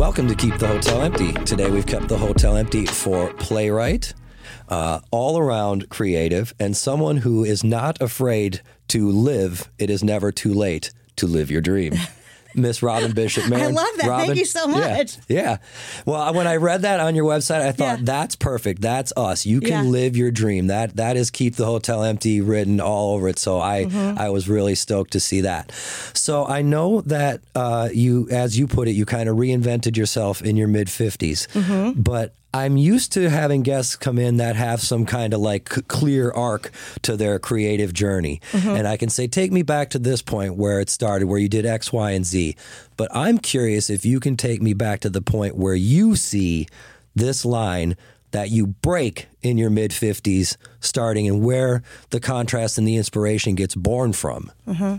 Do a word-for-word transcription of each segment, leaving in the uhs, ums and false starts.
Welcome to Keep the Hotel Empty. Today we've kept the hotel empty for playwright, uh, all-around creative, and someone who is not afraid to live. It is never too late to live your dream. Miss Robin Bishop Marin. I love that. Robin, Thank you so much. Yeah, yeah. Well, when I read that on your website, I thought, Yeah. that's perfect. That's us. You can Yeah. live your dream. That That is Keep the Hotel Empty written all over it. So I, Mm-hmm. I was really stoked to see that. So I know that uh, you, as you put it, you kind of reinvented yourself in your mid-fifties. Mm-hmm. But I'm used to having guests come in that have some kind of like c- clear arc to their creative journey. Mm-hmm. And I can say, take me back to this point where it started, where you did X, Y, and Z. But I'm curious if you can take me back to the point where you see this line that you break in your mid-fifties starting, and where the contrast and the inspiration gets born from.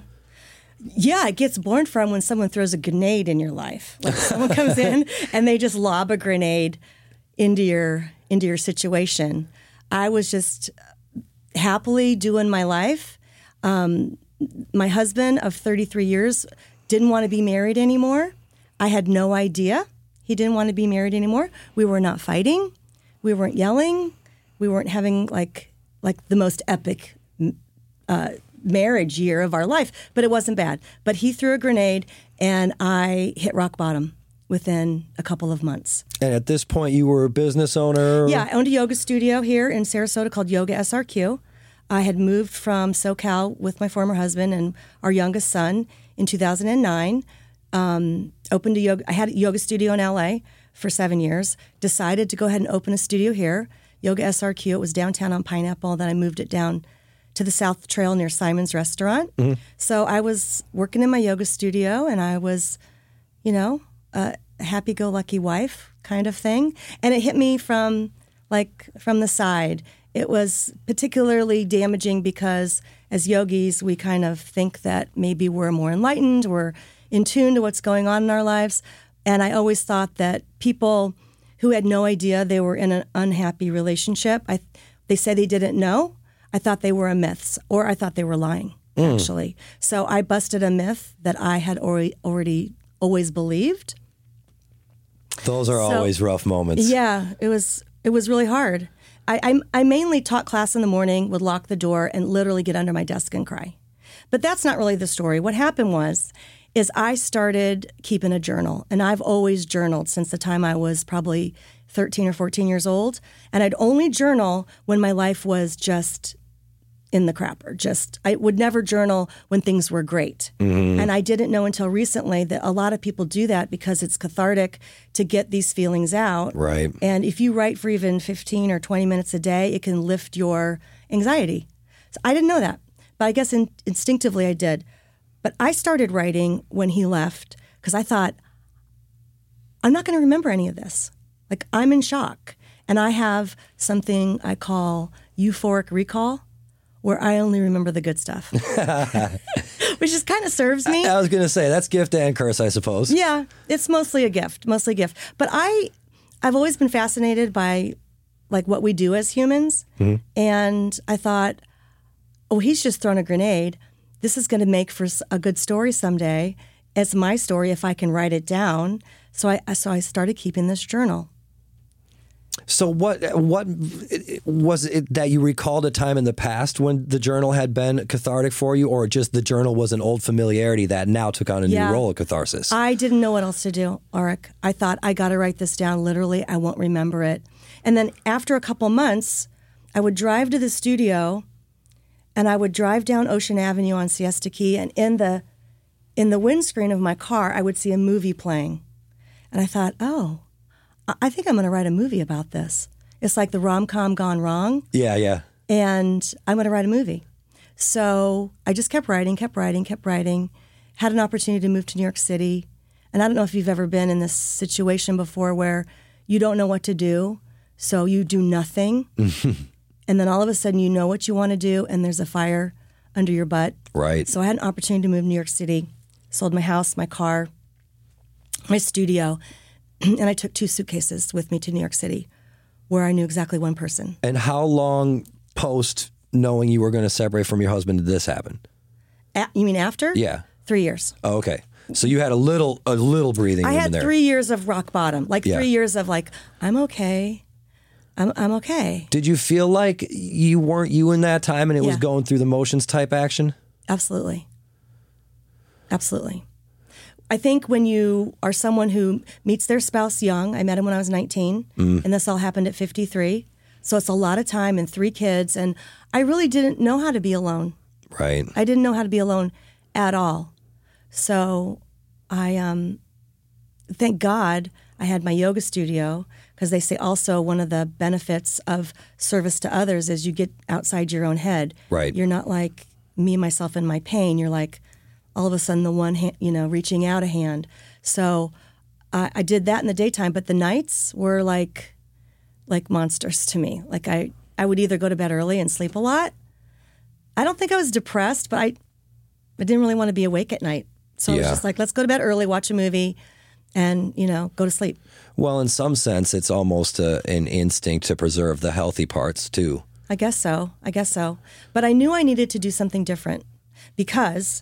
Yeah, it gets born from when someone throws a grenade in your life. Like someone comes in and they just lob a grenade into your into your situation. I was just happily doing my life. Um, my husband of thirty-three years didn't want to be married anymore. I had no idea he didn't want to be married anymore. We were not fighting. We weren't yelling. We weren't having like like the most epic uh, marriage year of our life, but it wasn't bad. But he threw a grenade, and I hit rock bottom within a couple of months. And at this point, you were a business owner? Yeah, I owned a yoga studio here in Sarasota called Yoga S R Q. I had moved from SoCal with my former husband and our youngest son in two thousand nine. Um, opened a yoga. I had a yoga studio in L A for seven years. Decided to go ahead and open a studio here, Yoga S R Q. It was downtown on Pineapple. Then I moved it down to the South Trail near Simon's Restaurant. Mm-hmm. So I was working in my yoga studio, and I was, you know, a happy-go-lucky wife kind of thing. And it hit me from like from the side. It was particularly damaging because as yogis, we kind of think that maybe we're more enlightened, we're in tune to what's going on in our lives. And I always thought that people who had no idea they were in an unhappy relationship, I, they say they didn't know. I thought they were a myth, or I thought they were lying, mm. actually. So I busted a myth that I had already, already always believed. Those are So, always rough moments. Yeah, it was it was really hard. I, I I mainly taught class in the morning, would lock the door, and literally get under my desk and cry. But that's not really the story. What happened was, is I started keeping a journal, and I've always journaled since the time I was probably thirteen or fourteen years old, and I'd only journal when my life was just in the crapper. Just I would never journal when things were great. Mm-hmm. And I didn't know until recently that a lot of people do that because it's cathartic to get these feelings out. Right. And if you write for even fifteen or twenty minutes a day, it can lift your anxiety. So I didn't know that, but I guess in, instinctively I did. But I started writing when he left because I thought, I'm not going to remember any of this. Like, I'm in shock. And I have something I call euphoric recall, where I only remember the good stuff, which just kind of serves me. I, I was going to say, that's gift and curse, I suppose. Yeah, it's mostly a gift, mostly a gift. But I, I've always been fascinated by, like, what we do as humans. Mm-hmm. And I thought, oh, he's just thrown a grenade. This is going to make for a good story someday. It's my story if I can write it down. So I, so I started keeping this journal. So what what was it that you recalled a time in the past when the journal had been cathartic for you, or just the journal was an old familiarity that now took on a yeah. new role of catharsis? I didn't know what else to do, Auric. I thought, I got to write this down. Literally, I won't remember it. And then after a couple months, I would drive to the studio, and I would drive down Ocean Avenue on Siesta Key, and in the in the windscreen of my car, I would see a movie playing. And I thought, oh, I think I'm going to write a movie about this. It's like the rom-com gone wrong. Yeah, yeah. And I'm going to write a movie. So I just kept writing, kept writing, kept writing. Had an opportunity to move to New York City. And I don't know if you've ever been in this situation before where you don't know what to do, so you do nothing. And then all of a sudden you know what you want to do, and there's a fire under your butt. Right. So I had an opportunity to move to New York City, sold my house, my car, my studio, and I took two suitcases with me to New York City, where I knew exactly one person. And how long post knowing you were going to separate from your husband did this happen? A- you mean after? Yeah. Three years. Oh, okay. So you had a little a little breathing I room had in there. three years of rock bottom, like Yeah. three years of like, I'm okay. I'm I'm okay. Did you feel like you weren't you in that time and it was Yeah. going through the motions type action? Absolutely. Absolutely. I think when you are someone who meets their spouse young, I met him when I was nineteen, Mm. and this all happened at fifty-three. So it's a lot of time and three kids, and I really didn't know how to be alone. Right. I didn't know how to be alone at all. So I um, thank God I had my yoga studio, because they say also one of the benefits of service to others is you get outside your own head. Right. You're not like me, myself, and my pain. You're like all of a sudden the one hand, you know, reaching out a hand. So I, I did that in the daytime, but the nights were like like monsters to me. Like I, I would either go to bed early and sleep a lot. I don't think I was depressed, but I, I didn't really want to be awake at night. So I was Yeah. just like, let's go to bed early, watch a movie, and, you know, go to sleep. Well, in some sense, it's almost a, an instinct to preserve the healthy parts too. I guess so. I guess so. But I knew I needed to do something different because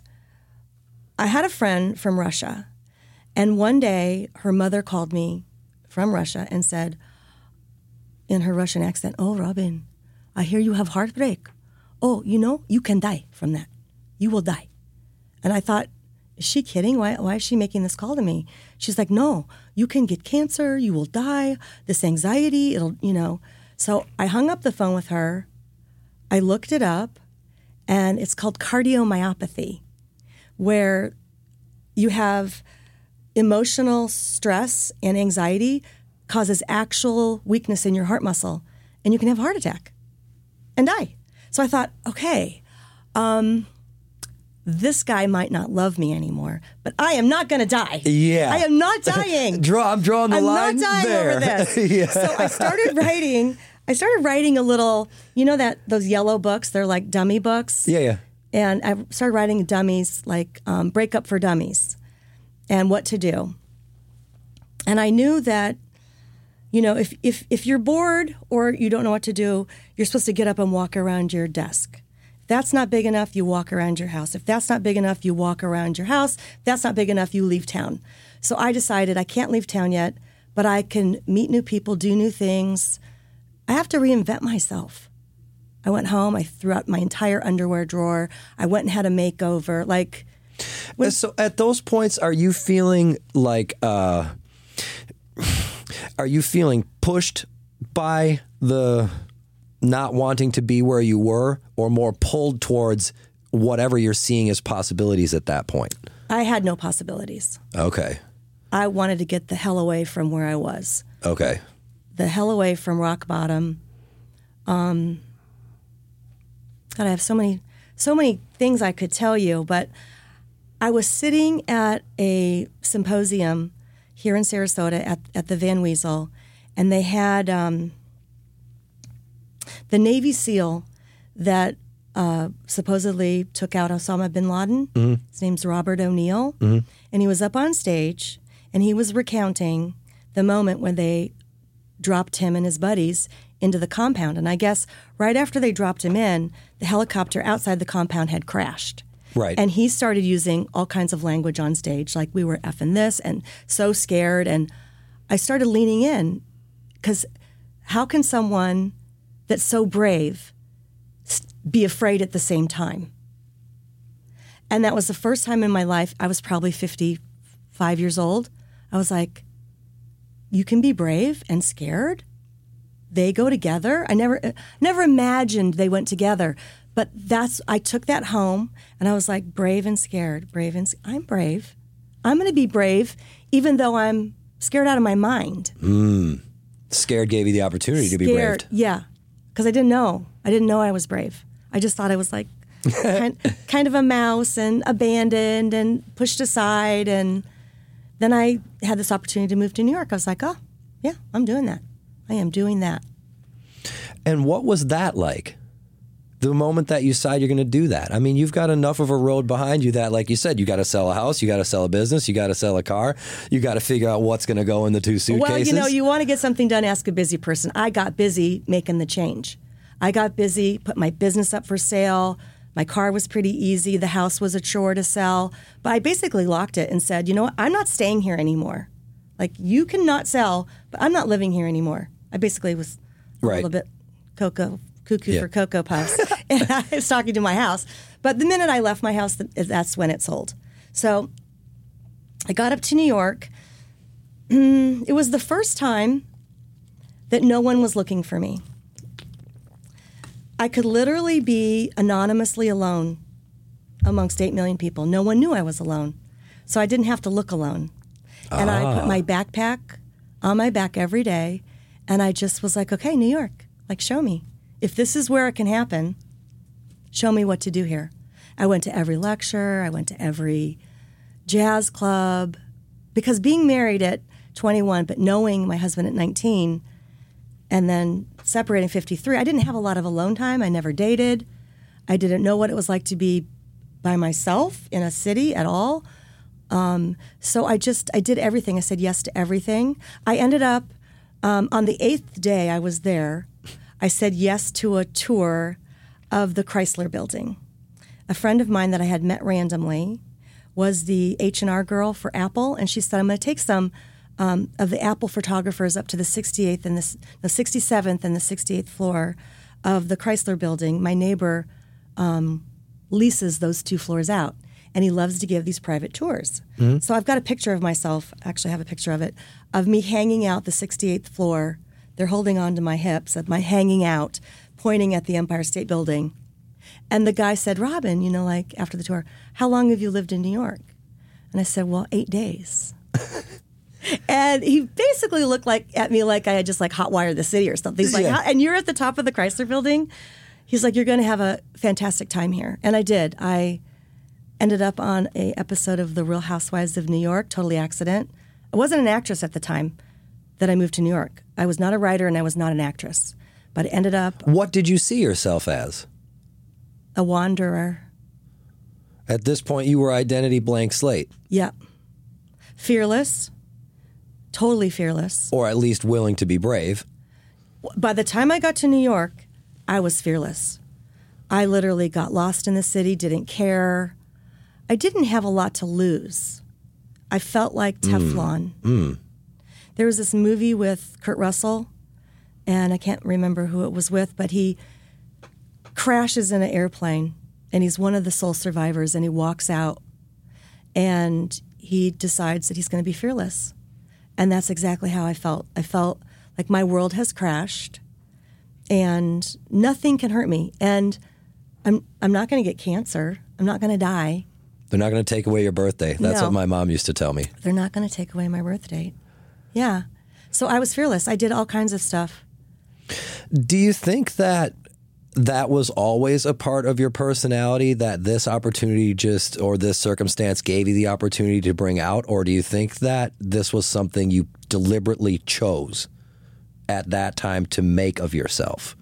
I had a friend from Russia, and one day her mother called me from Russia and said, in her Russian accent, "Oh, Robin, I hear you have heartbreak. Oh, you know, you can die from that. You will die." And I thought, is she kidding? Why, why is she making this call to me? She's like, no, you can get cancer. You will die. This anxiety, it'll, you know. So I hung up the phone with her. I looked it up, and it's called cardiomyopathy, where you have emotional stress and anxiety causes actual weakness in your heart muscle, and you can have a heart attack and die. So I thought, okay, um, this guy might not love me anymore, but I am not going to die. Yeah. I am not dying. Draw. I'm drawing the I'm line not dying there. over this. Yeah. So I started writing. I started writing a little. You know that those yellow books? They're like dummy books. Yeah, yeah. And I started writing dummies like um, Breakup for Dummies and what to do. And I knew that, you know, if, if, if you're bored or you don't know what to do, you're supposed to get up and walk around your desk. If that's not big enough, you walk around your house. If that's not big enough, you walk around your house. If that's not big enough, you leave town. So I decided I can't leave town yet, but I can meet new people, do new things. I have to reinvent myself. I went home, I threw out my entire underwear drawer. I went and had a makeover. Like, when, So at those points, are you feeling like, uh, are you feeling pushed by the not wanting to be where you were, or more pulled towards whatever you're seeing as possibilities at that point? I had no possibilities. Okay. I wanted to get the hell away from where I was. Okay. The hell away from rock bottom. Um, God, I have so many, so many things I could tell you, but I was sitting at a symposium here in Sarasota at, at the Van Wezel, and they had um, the Navy SEAL that uh, supposedly took out Osama bin Laden. Mm-hmm. His name's Robert O'Neill, mm-hmm. and he was up on stage, and he was recounting the moment when they dropped him and his buddies into the compound. And I guess right after they dropped him in, the helicopter outside the compound had crashed. Right. And he started using all kinds of language on stage, like we were effing this and so scared. And I started leaning in, because how can someone that's so brave be afraid at the same time? And that was the first time in my life. I was probably fifty-five years old. I was like, you can be brave and scared? They go together? I never never imagined they went together. But that's, I took that home, and I was like, brave and scared, brave and, I'm brave. I'm going to be brave, even though I'm scared out of my mind. Mm. Scared gave you the opportunity Scared, to be brave. Yeah, because I didn't know. I didn't know I was brave. I just thought I was like kind, kind of a mouse and abandoned and pushed aside. And then I had this opportunity to move to New York. I was like, oh, yeah, I'm doing that. I am doing that. And what was that like? The moment that you decide you're going to do that? I mean, you've got enough of a road behind you that, like you said, you got to sell a house, you got to sell a business, you got to sell a car, you got to figure out what's going to go in the two suitcases. Well, you know, you want to get something done, ask a busy person. I got busy making the change. I got busy, put my business up for sale, My car was pretty easy. The house was a chore to sell. But I basically locked it and said, you know what? I'm not staying here anymore. Like, you cannot sell, but I'm not living here anymore. I basically was a right. little bit cocoa, cuckoo yeah. for Cocoa Puffs. And I was talking to my house. But the minute I left my house, that's when it sold. So I got up to New York. It was the first time that no one was looking for me. I could literally be anonymously alone amongst eight million people. No one knew I was alone. So I didn't have to look alone. And ah. I put my backpack on my back every day, and I just was like, okay, New York, like, show me. If this is where it can happen, show me what to do here. I went to every lecture. I went to every jazz club. Because being married at twenty-one, but knowing my husband at nineteen, and then separating fifty-three, I didn't have a lot of alone time. I never dated. I didn't know what it was like to be by myself in a city at all. Um, so I just, I did everything. I said yes to everything. I ended up, um, on the eighth day I was there, I said yes to a tour of the Chrysler Building. A friend of mine that I had met randomly was the H and R girl for Apple, and she said, I'm going to take some um, of the Apple photographers up to the sixty-eighth and the, the sixty-seventh and the sixty-eighth floor of the Chrysler Building. My neighbor um, leases those two floors out, and he loves to give these private tours. Mm-hmm. So I've got a picture of myself, actually I have a picture of it, of me hanging out the sixty-eighth floor. They're holding on to my hips, of my hanging out, pointing at the Empire State Building. And the guy said, Robin, you know, like, after the tour, how long have you lived in New York? And I said, well, eight days. And he basically looked like at me like I had just, like, hot-wired the city or something. He's like, yeah. and you're at the top of the Chrysler Building? He's like, you're going to have a fantastic time here. And I did. I ended up on a episode of The Real Housewives of New York, totally accident. I wasn't an actress at the time that I moved to New York. I was not a writer and I was not an actress. But I ended up... What did you see yourself as? A wanderer. At this point, you were identity blank slate. Yep. Fearless. Totally fearless. Or at least willing to be brave. By the time I got to New York, I was fearless. I literally got lost in the city, didn't care. I didn't have a lot to lose. I felt like Teflon. Mm. Mm. There was this movie with Kurt Russell, and I can't remember who it was with, but he crashes in an airplane, and he's one of the sole survivors, and he walks out, and he decides that he's going to be fearless. And that's exactly how I felt. I felt like my world has crashed, and nothing can hurt me. And I'm I'm not going to get cancer. I'm not going to die. They're not going to take away your birthday. That's No. what my mom used to tell me. They're not going to take away my birth date. Yeah. So I was fearless. I did all kinds of stuff. Do you think that that was always a part of your personality, that this opportunity just, or this circumstance gave you the opportunity to bring out? Or do you think that this was something you deliberately chose at that time to make of yourself?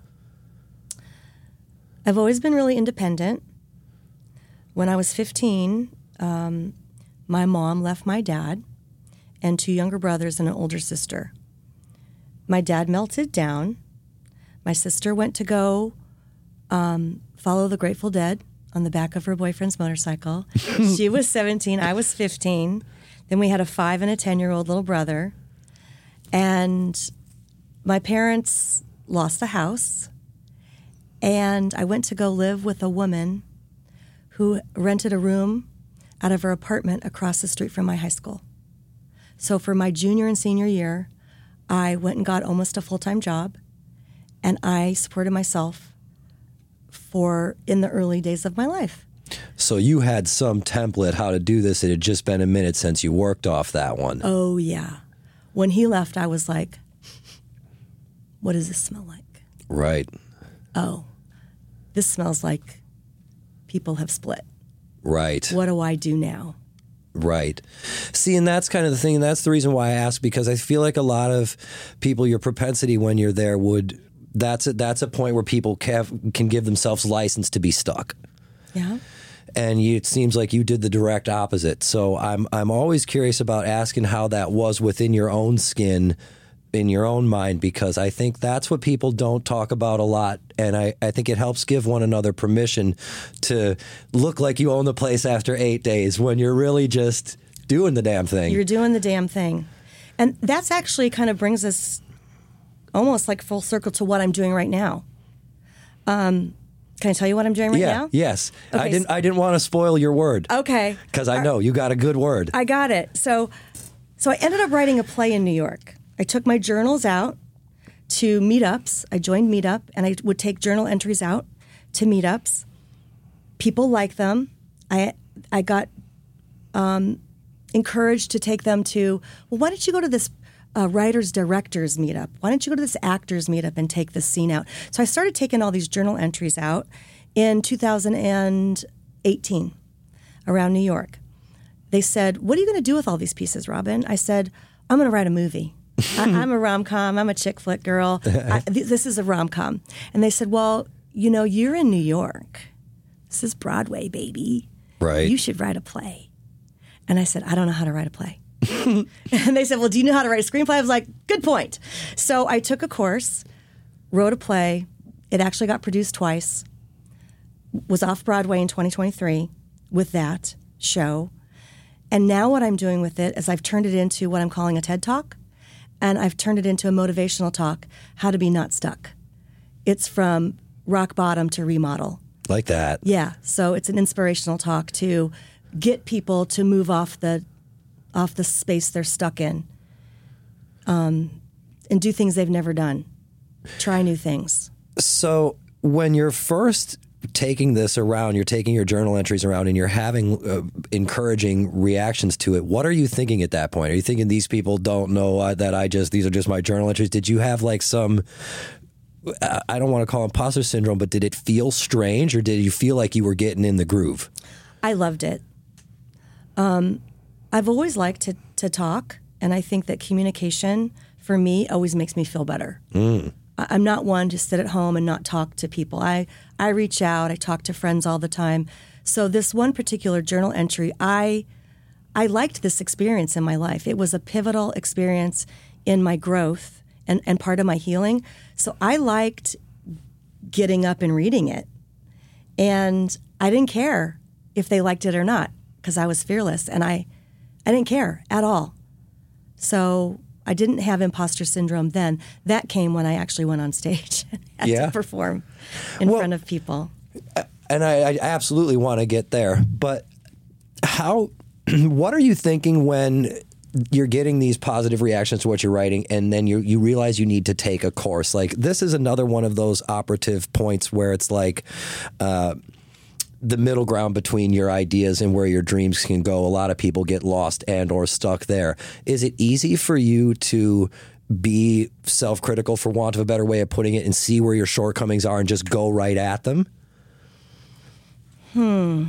I've always been really independent. When I was fifteen, um, my mom left my dad and two younger brothers and an older sister. My dad melted down. My sister went to go um, follow the Grateful Dead on the back of her boyfriend's motorcycle. She was seventeen, I was fifteen. Then we had a five and a ten-year-old little brother. And my parents lost the house. And I went to go live with a woman who rented a room out of her apartment across the street from my high school. So for my junior and senior year, I went and got almost a full-time job, and I supported myself for in the early days of my life. So you had some template how to do this. It had just been a minute since you worked off that one. Oh, yeah. When he left, I was like, what does this smell like? Right. Oh, this smells like people have split. Right. What do I do now? Right. See, and that's kind of the thing, and that's the reason why I ask, because I feel like a lot of people, your propensity when you're there would, that's a, that's a point where people can, can give themselves license to be stuck. Yeah. And you, it seems like you did the direct opposite. So I'm I'm always curious about asking how that was within your own skin, in your own mind, because I think that's what people don't talk about a lot. And I, I think it helps give one another permission to look like you own the place after eight days when you're really just doing the damn thing. You're doing the damn thing. And that's actually kind of brings us almost like full circle to what I'm doing right now. Um, can I tell you what I'm doing right yeah, now? Yes. Okay, I didn't I didn't want to spoil your word. Okay. Because I know you got a good word. I got it. So so I ended up writing a play in New York. I took my journals out to meetups. I joined Meetup, and I would take journal entries out to meetups. People like them. I I got um, encouraged to take them to, well, why don't you go to this uh, writers directors meetup? Why don't you go to this actors meetup and take this scene out? So I started taking all these journal entries out in two thousand eighteen around New York. They said, what are you going to do with all these pieces, Robin? I said, I'm going to write a movie. I, I'm a rom-com. I'm a chick flick girl. I, th- this is a rom-com. And they said, well, you know, you're in New York. This is Broadway, baby. Right. You should write a play. And I said, I don't know how to write a play. And they said, well, do you know how to write a screenplay? I was like, good point. So I took a course, wrote a play. It actually got produced twice. Was off Broadway in twenty twenty-three with that show. And now what I'm doing with it is I've turned it into what I'm calling a TED Talk. And I've turned it into a motivational talk, how to be not stuck. It's from rock bottom to remodel. Like that. Yeah. So it's an inspirational talk to get people to move off the off the space they're stuck in, um, and do things they've never done. Try new things. So when you're first taking this around, you're taking your journal entries around and you're having uh, encouraging reactions to it, what are you thinking at that point? Are you thinking these people don't know uh, that I just, these are just my journal entries? Did you have like some, uh, I don't want to call it imposter syndrome, but did it feel strange, or did you feel like you were getting in the groove? I loved it. Um, I've always liked to, to talk, and I think that communication for me always makes me feel better. Mm. I, I'm not one to sit at home and not talk to people. I, I reach out, I talk to friends all the time. So this one particular journal entry, I I liked this experience in my life. It was a pivotal experience in my growth and, and part of my healing. So I liked getting up and reading it. And I didn't care if they liked it or not, because I was fearless, and I, I didn't care at all. So I didn't have imposter syndrome then. That came when I actually went on stage and had yeah. to perform in well, front of people. And I, I absolutely want to get there. But how? What are you thinking when you're getting these positive reactions to what you're writing, and then you you realize you need to take a course? Like, this is another one of those operative points where it's like uh, the middle ground between your ideas and where your dreams can go. A lot of people get lost and or stuck there. Is it easy for you to be self-critical, for want of a better way of putting it, and see where your shortcomings are and just go right at them? Hmm.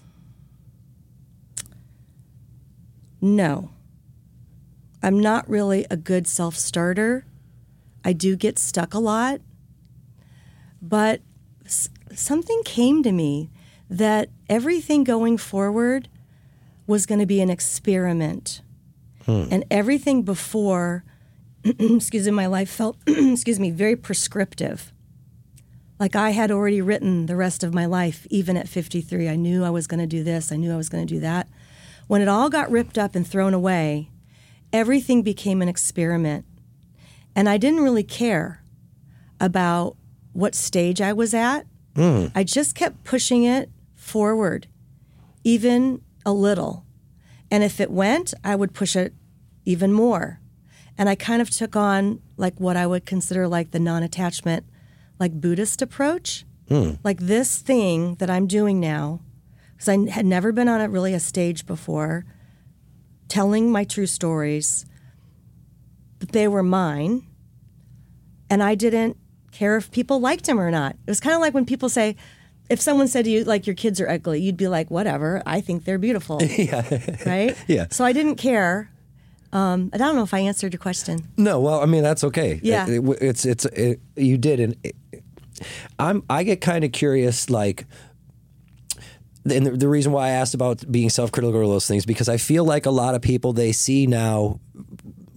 No. I'm not really a good self-starter. I do get stuck a lot. But s- something came to me that everything going forward was going to be an experiment. Hmm. And everything before, excuse me, my life felt, excuse me, very prescriptive. Like I had already written the rest of my life, even at fifty-three. I knew I was going to do this. I knew I was going to do that. When it all got ripped up and thrown away, everything became an experiment. And I didn't really care about what stage I was at. Mm. I just kept pushing it forward, even a little. And if it went, I would push it even more. And I kind of took on like what I would consider like the non-attachment, like Buddhist approach. Mm. Like this thing that I'm doing now, because I had never been on a really a stage before, telling my true stories, but they were mine, and I didn't care if people liked them or not. It was kind of like when people say, if someone said to you, like, your kids are ugly, you'd be like, whatever, I think they're beautiful. Yeah. Right? Yeah. So I didn't care. Um, I don't know if I answered your question. No, well, I mean, that's okay. Yeah. It, it, it's, it's, it, you did. And it, I'm, I get kind of curious, like, and the, the reason why I asked about being self-critical or those things, because I feel like a lot of people, they see now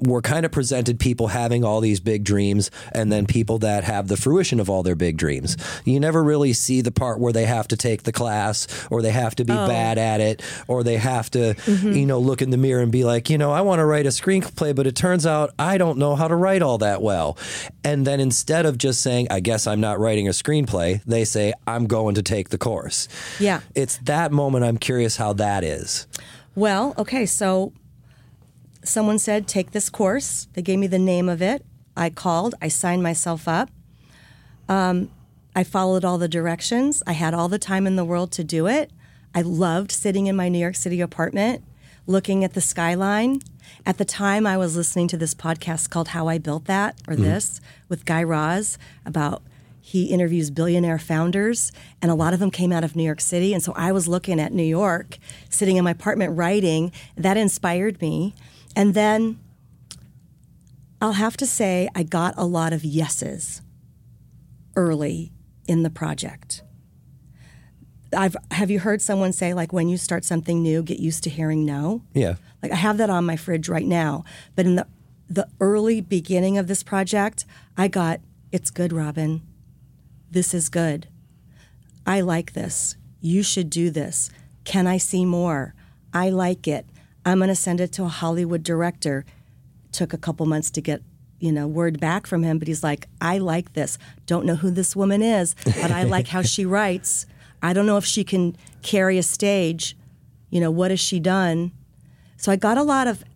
we're kind of presented people having all these big dreams and then people that have the fruition of all their big dreams. You never really see the part where they have to take the class or they have to be Oh. bad at it or they have to, you know, look in the mirror and be like, you know, I want to write a screenplay, but it turns out I don't know how to write all that well. And then instead of just saying, I guess I'm not writing a screenplay, they say, I'm going to take the course. Yeah. It's that moment I'm curious how that is. Well, okay, so someone said, take this course. They gave me the name of it. I called. I signed myself up. Um, I followed all the directions. I had all the time in the world to do it. I loved sitting in my New York City apartment, looking at the skyline. At the time, I was listening to this podcast called How I Built That, or this, with Guy Raz, about he interviews billionaire founders, and a lot of them came out of New York City. And so I was looking at New York, sitting in my apartment writing. That inspired me. And then I'll have to say I got a lot of yeses early in the project. I've have you heard someone say, like, when you start something new, get used to hearing no? Yeah. Like, I have that on my fridge right now. But in the the early beginning of this project, I got, it's good, Robin. This is good. I like this. You should do this. Can I see more? I like it. I'm going to send it to a Hollywood director. Took a couple months to get, you know, word back from him, but he's like, I like this. Don't know who this woman is, but I like how she writes. I don't know if she can carry a stage. You know, what has she done? So I got a lot of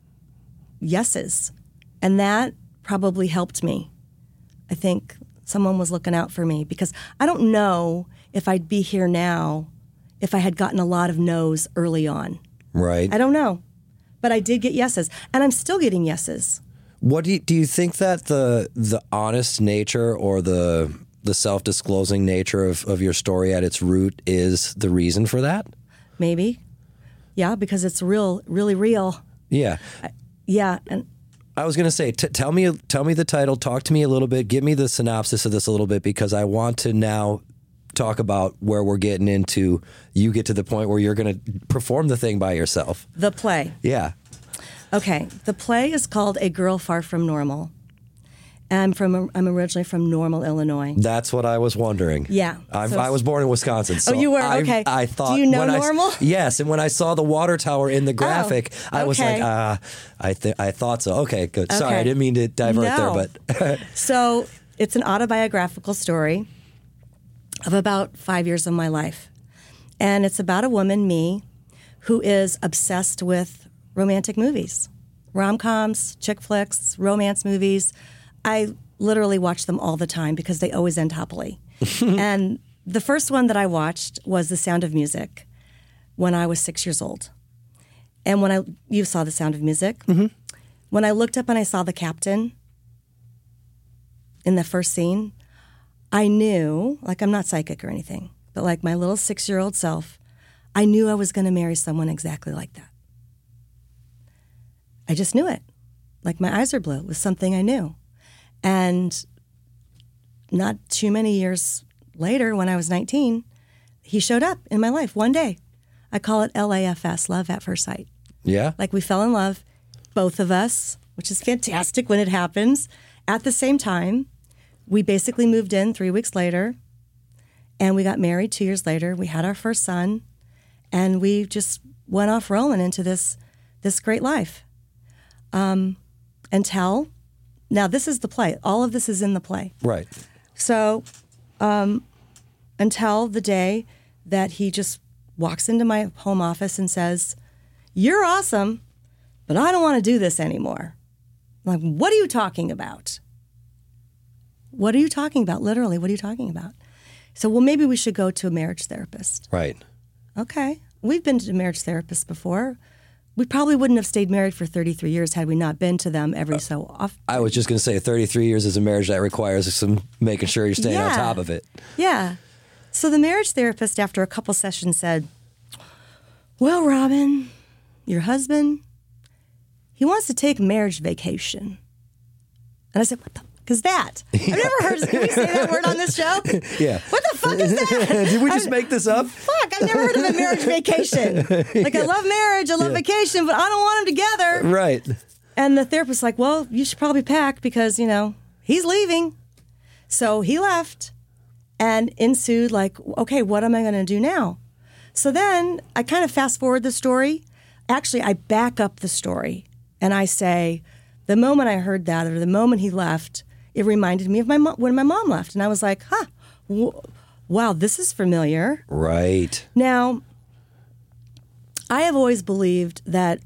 yeses, and that probably helped me. I think someone was looking out for me because I don't know if I'd be here now if I had gotten a lot of no's early on. Right. I don't know. But I did get yeses, and I'm still getting yeses. What do you, do you think that the the honest nature or the the self-disclosing nature of, of your story at its root is the reason for that? Maybe. Yeah, because it's real, really real. Yeah. Yeah, and I was going to say, t- tell me tell me the title, talk to me a little bit, give me the synopsis of this a little bit, because I want to now talk about where we're getting into. You get to the point where you're going to perform the thing by yourself. the play. Yeah. Okay, the play is called A Girl Far From Normal. And I'm from I'm originally from Normal, Illinois. That's what I was wondering. Yeah. I'm, So- I was born in Wisconsin. So Oh, you were? I, Okay. I thought. Do you know when I- Normal? yes, and when I saw the water tower in the graphic, I was okay. like, ah, I th- I thought so. Okay, good. Sorry, Okay. I didn't mean to divert No. there, but So it's an autobiographical story of about five years of my life. And it's about a woman, me, who is obsessed with romantic movies, rom-coms, chick flicks, romance movies. I literally watch them all the time because they always end happily. And the first one that I watched was The Sound of Music when I was six years old. And when I, you saw The Sound of Music. Mm-hmm. When I looked up and I saw the captain in the first scene, I knew, like, I'm not psychic or anything, but like my little six-year-old self, I knew I was going to marry someone exactly like that. I just knew it. Like, my eyes are blue. It was something I knew. And not too many years later, when I was nineteen, he showed up in my life one day. I call it L A F S, love at first sight. yeah. Like, we fell in love, both of us, which is fantastic when it happens. At the same time, we basically moved in three weeks later, and we got married two years later. We had our first son, and we just went off rolling into this this great life. Um, until, now this is the play. All of this is in the play. Right. So um, until the day that he just walks into my home office and says, "You're awesome, but I don't want to do this anymore." I'm like, "What are you talking about? What are you talking about? Literally, what are you talking about?" So, well, maybe we should go to a marriage therapist. Right. Okay. We've been to marriage therapists before. We probably wouldn't have stayed married for thirty-three years had we not been to them every so often. I was just going to say, thirty-three years is a marriage that requires some making sure you're staying on Yeah. top of it. Yeah. So the marriage therapist, after a couple sessions, said, "Well, Robin, your husband, he wants to take marriage vacation." And I said, "What the fuck is that? I've never heard, can we say that word on this show? Yeah. What the fuck is that? Did we just I'm- make this up? Fuck, I've never heard of a marriage vacation. Like, I love marriage, I love Yeah. vacation, but I don't want them together." Right. And the therapist's like, well, you should probably pack because, you know, he's leaving. So he left and ensued like, okay, what am I going to do now? So then I kind of fast forward the story. Actually, I back up the story and I say, the moment I heard that or the moment he left, it reminded me of my mom, when my mom left. And I was like, huh, w- wow, this is familiar. Right. Now, I have always believed that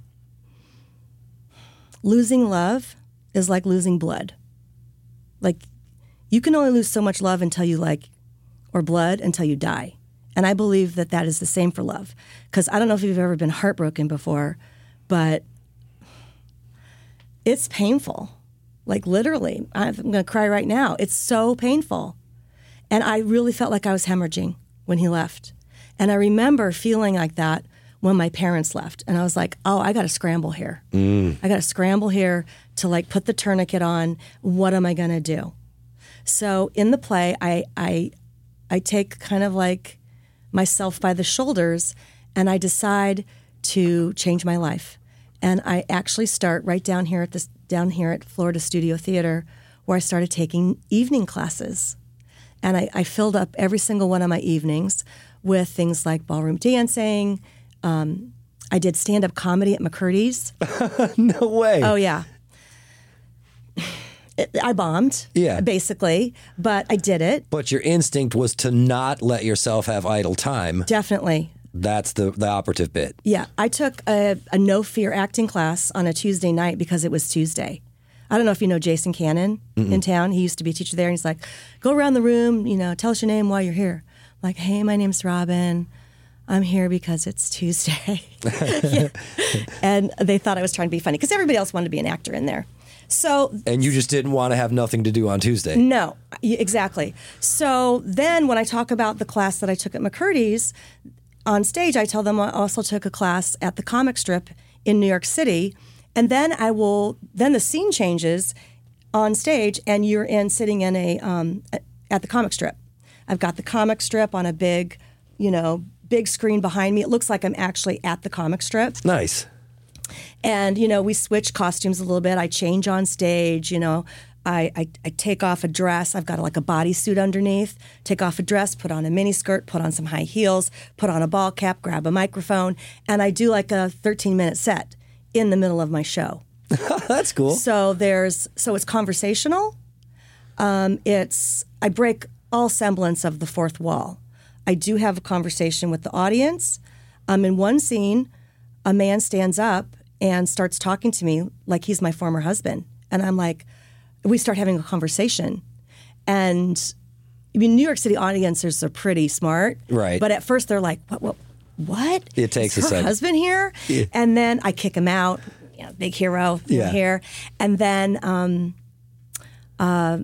losing love is like losing blood. Like, you can only lose so much love until you like, or blood until you die. And I believe that that is the same for love. Because I don't know if you've ever been heartbroken before, but it's painful. Like, literally. I'm going to cry right now. It's so painful. And I really felt like I was hemorrhaging when he left. And I remember feeling like that when my parents left. And I was like, oh, I got to scramble here. Mm. I got to scramble here to, like, put the tourniquet on. What am I going to do? So in the play, I, I, I take kind of like myself by the shoulders and I decide to change my life. And I actually start right down here at this down here at Florida Studio Theater, where I started taking evening classes. And I, I filled up every single one of my evenings with things like ballroom dancing. Um, I did stand-up comedy at McCurdy's. No way. Oh, yeah. It, I bombed, yeah, basically, but I did it. But your instinct was to not let yourself have idle time. Definitely. That's the, the operative bit. Yeah. I took a, a no fear acting class on a Tuesday night because it was Tuesday. I don't know if you know Jason Cannon Mm-mm. in town. He used to be a teacher there, and he's like, go around the room, you know, tell us your name while you're here. I'm like, hey, my name's Robin. I'm here because it's Tuesday. Yeah. And they thought I was trying to be funny because everybody else wanted to be an actor in there. So, and you just didn't want to have nothing to do on Tuesday. No, exactly. So then when I talk about the class that I took at McCurdy's, on stage I tell them I also took a class at the Comic Strip in New York City. And then I will, then the scene changes on stage and you're in sitting in a, um, at the Comic Strip. I've got the Comic Strip on a big, you know, big screen behind me. It looks like I'm actually at the Comic Strip. Nice. And, you know, we switch costumes a little bit. I change on stage, you know. I, I, I take off a dress. I've got like a bodysuit underneath. Take off a dress, put on a mini skirt, put on some high heels, put on a ball cap, grab a microphone, and I do like a thirteen-minute set in the middle of my show. That's cool. So there's so it's conversational. Um, it's I break all semblance of the fourth wall. I do have a conversation with the audience. Um, in one scene, a man stands up and starts talking to me like he's my former husband. And I'm like, we start having a conversation. And I mean, New York City audiences are pretty smart. Right. But at first they're like, what, what, what? It takes Is a her second. husband here? Yeah. And then I kick him out, you know, big hero yeah. here. And then um, uh,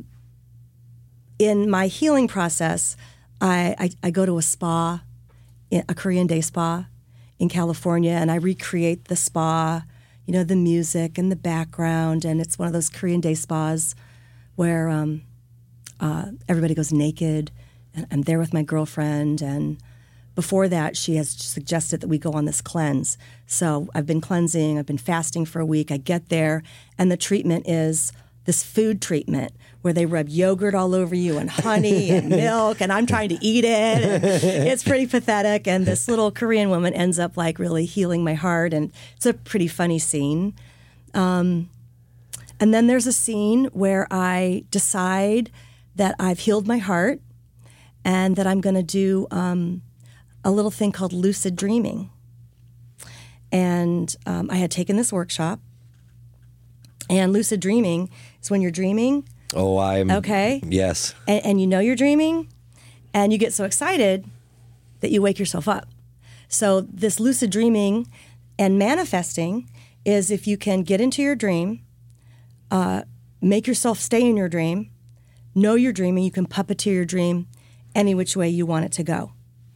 in my healing process, I, I, I go to a spa, a Korean day spa in California, and I recreate the spa, you know, the music and the background, and it's one of those Korean day spas where um, uh, everybody goes naked, and I'm there with my girlfriend, and before that, she has suggested that we go on this cleanse. So I've been cleansing, I've been fasting for a week, I get there, and the treatment is this food treatment where they rub yogurt all over you and honey and milk, and I'm trying to eat it. And it's pretty pathetic. And this little Korean woman ends up like really healing my heart, and it's a pretty funny scene. Um, and then there's a scene where I decide that I've healed my heart and that I'm going to do um, a little thing called lucid dreaming. And um, I had taken this workshop. And lucid dreaming is when you're dreaming. Oh, I'm... Okay. Yes. And, and you know you're dreaming, and you get so excited that you wake yourself up. So this lucid dreaming and manifesting is if you can get into your dream, uh, make yourself stay in your dream, know you're dreaming, you can puppeteer your dream any which way you want it to go.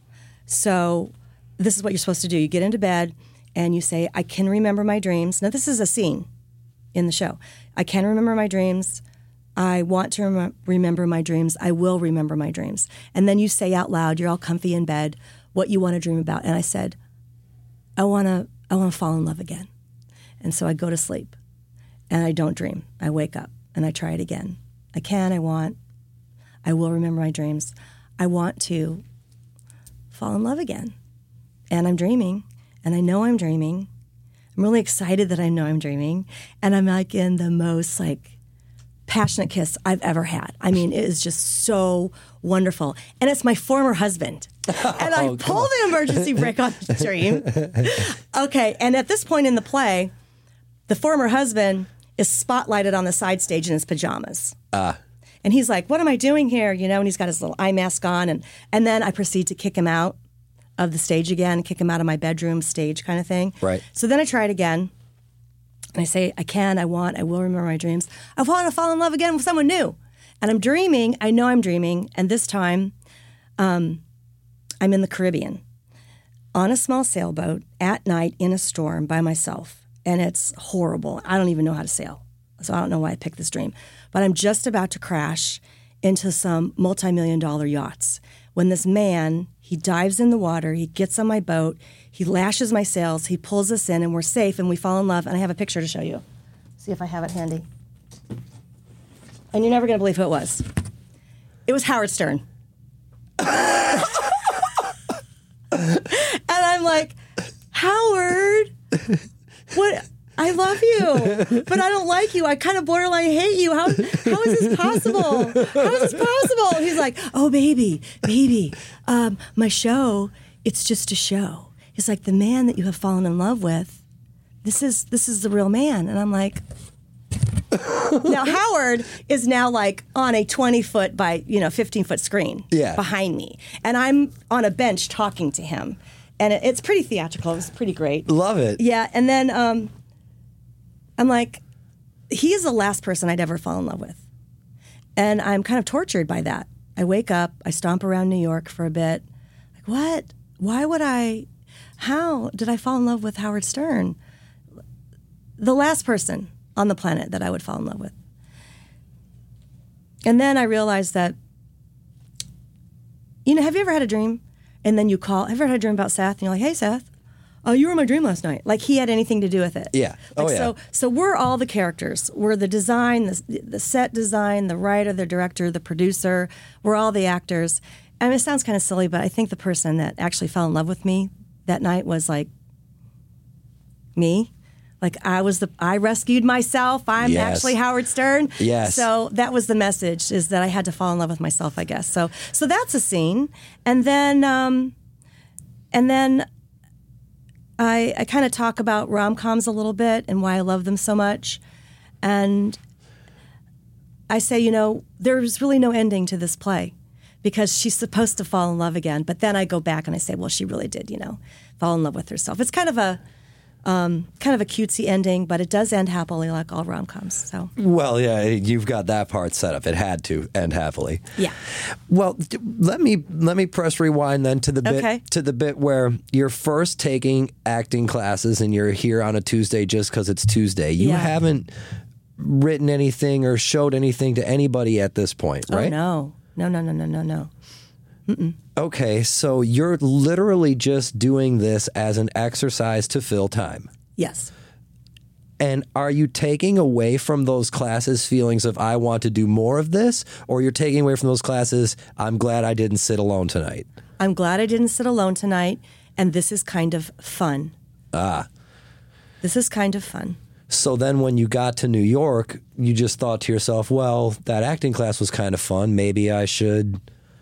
So this is what you're supposed to do. You get into bed, and you say, I can remember my dreams. Now, this is a scene in the show. I can remember my dreams. I want to rem- remember my dreams. I will remember my dreams. And then you say out loud, you're all comfy in bed, what you want to dream about. And I said, I want to I want to fall in love again. And so I go to sleep. and I don't dream. I wake up and I try it again. I can, I want, I will remember my dreams. I want to fall in love again. And I'm dreaming, and I know I'm dreaming. I'm really excited that I know I'm dreaming. And I'm like in the most like passionate kiss I've ever had. I mean, it is just so wonderful. And it's my former husband. And I Oh, pull the emergency brake on the dream. Okay, and at this point in the play, the former husband is spotlighted on the side stage in his pajamas. Ah. And he's like, what am I doing here? You know, and he's got his little eye mask on. And, and then I proceed to kick him out of the stage again, kick him out of my bedroom stage kind of thing. Right. So then I try it again. And I say, I can, I want, I will remember my dreams. I want to fall in love again with someone new. And I'm dreaming. I know I'm dreaming. And this time, um, I'm in the Caribbean on a small sailboat at night in a storm by myself. And it's horrible. I don't even know how to sail. So I don't know why I picked this dream. But I'm just about to crash into some multi-million dollar yachts when this man, he dives in the water, he gets on my boat, he lashes my sails, he pulls us in, and we're safe, and we fall in love. And I have a picture to show you. See if I have it handy. And you're never going to believe who it was. It was Howard Stern. And I'm like, Howard, what? I love you, but I don't like you. I kind of borderline hate you. How how is this possible? How is this possible? And he's like, oh, baby, baby, um, my show, it's just a show. He's like, the man that you have fallen in love with, this is this is the real man. And I'm like, now Howard is now like on a twenty foot by, you know, fifteen foot screen Yeah. behind me. And I'm on a bench talking to him. And it, it's pretty theatrical. It's pretty great. Love it. Yeah, and then um, I'm like, he is the last person I'd ever fall in love with. And I'm kind of tortured by that. I wake up, I stomp around New York for a bit. Like, what? Why would I, how did I fall in love with Howard Stern? The last person on the planet that I would fall in love with. And then I realized that, you know, have you ever had a dream? And then you call, have you ever had a dream about Seth? And you're like, hey, Seth. Oh, you were in my dream last night. Like he had anything to do with it. Yeah. Like, Oh, yeah. So, so we're all the characters. We're the design, the, the set design, the writer, the director, the producer. We're all the actors. I mean, it sounds kind of silly, but I think the person that actually fell in love with me that night was like me. Like I was the, I rescued myself. I'm Yes. actually Howard Stern. Yes. So that was the message, is that I had to fall in love with myself, I guess. So, so that's a scene. And then, um, and then I, I kind of talk about rom-coms a little bit and why I love them so much. And I say, you know, there's really no ending to this play because she's supposed to fall in love again. But then I go back and I say, well, she really did, you know, fall in love with herself. It's kind of a um, kind of a cutesy ending, but it does end happily like all rom-coms. So Well, yeah, you've got that part set up. It had to end happily. yeah. Well, d- let me let me press rewind then to the bit Okay. to the bit where you're first taking acting classes and you're here on a Tuesday just because it's Tuesday. You Yeah. haven't written anything or showed anything to anybody at this point, right? Oh, no. No, no, no, no, no, no. Okay, so you're literally just doing this as an exercise to fill time. Yes. And are you taking away from those classes feelings of I want to do more of this, or you're taking away from those classes, I'm glad I didn't sit alone tonight? I'm glad I didn't sit alone tonight, and this is kind of fun. Ah. This is kind of fun. So then when you got to New York, you just thought to yourself, well, that acting class was kind of fun. Maybe I should.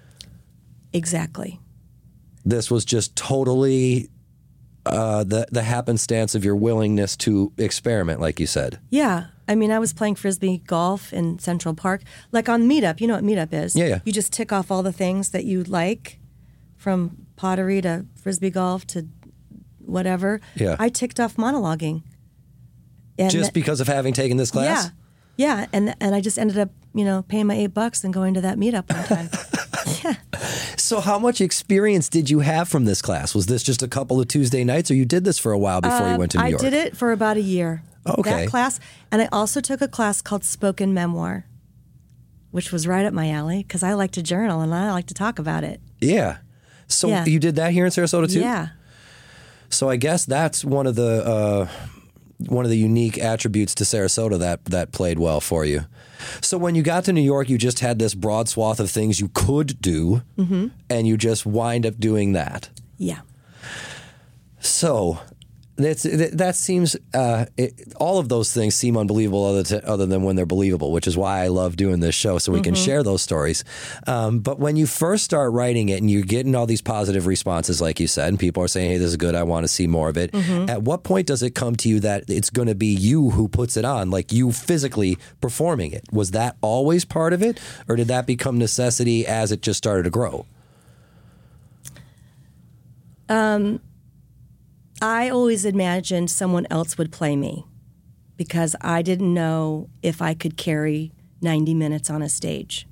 Exactly. This was just totally uh, the, the happenstance of your willingness to experiment, like you said. Yeah. I mean, I was playing Frisbee golf in Central Park. Like on Meetup, you know what Meetup is? Yeah, yeah. You just tick off all the things that you like, from pottery to Frisbee golf to whatever. Yeah. I ticked off monologuing. And Just because of having taken this class? Yeah. Yeah. And, and I just ended up, you know, paying my eight bucks and going to that Meetup one time. Yeah. So how much experience did you have from this class? Was this just a couple of Tuesday nights, or you did this for a while before you went to New Um, I York? did it for about a year. Oh, okay. That class. And I also took a class called Spoken Memoir, which was right up my alley because I like to journal and I like to talk about it. Yeah. So Yeah. you did that here in Sarasota too? Yeah. So I guess that's one of the uh, one of the unique attributes to Sarasota that that played well for you. So when you got to New York, you just had this broad swath of things you could do, mm-hmm. and you just wind up doing that. Yeah. So that's, that seems, uh, it, all of those things seem unbelievable other, to, other than when they're believable, which is why I love doing this show, so we mm-hmm. can share those stories. Um, but when you first start writing it and you're getting all these positive responses, like you said, and people are saying, hey, this is good, I want to see more of it. Mm-hmm. At what point does it come to you that it's going to be you who puts it on, like you physically performing it? Was that always part of it, or did that become necessity as it just started to grow? Um... I always imagined someone else would play me because I didn't know if I could carry ninety minutes on a stage.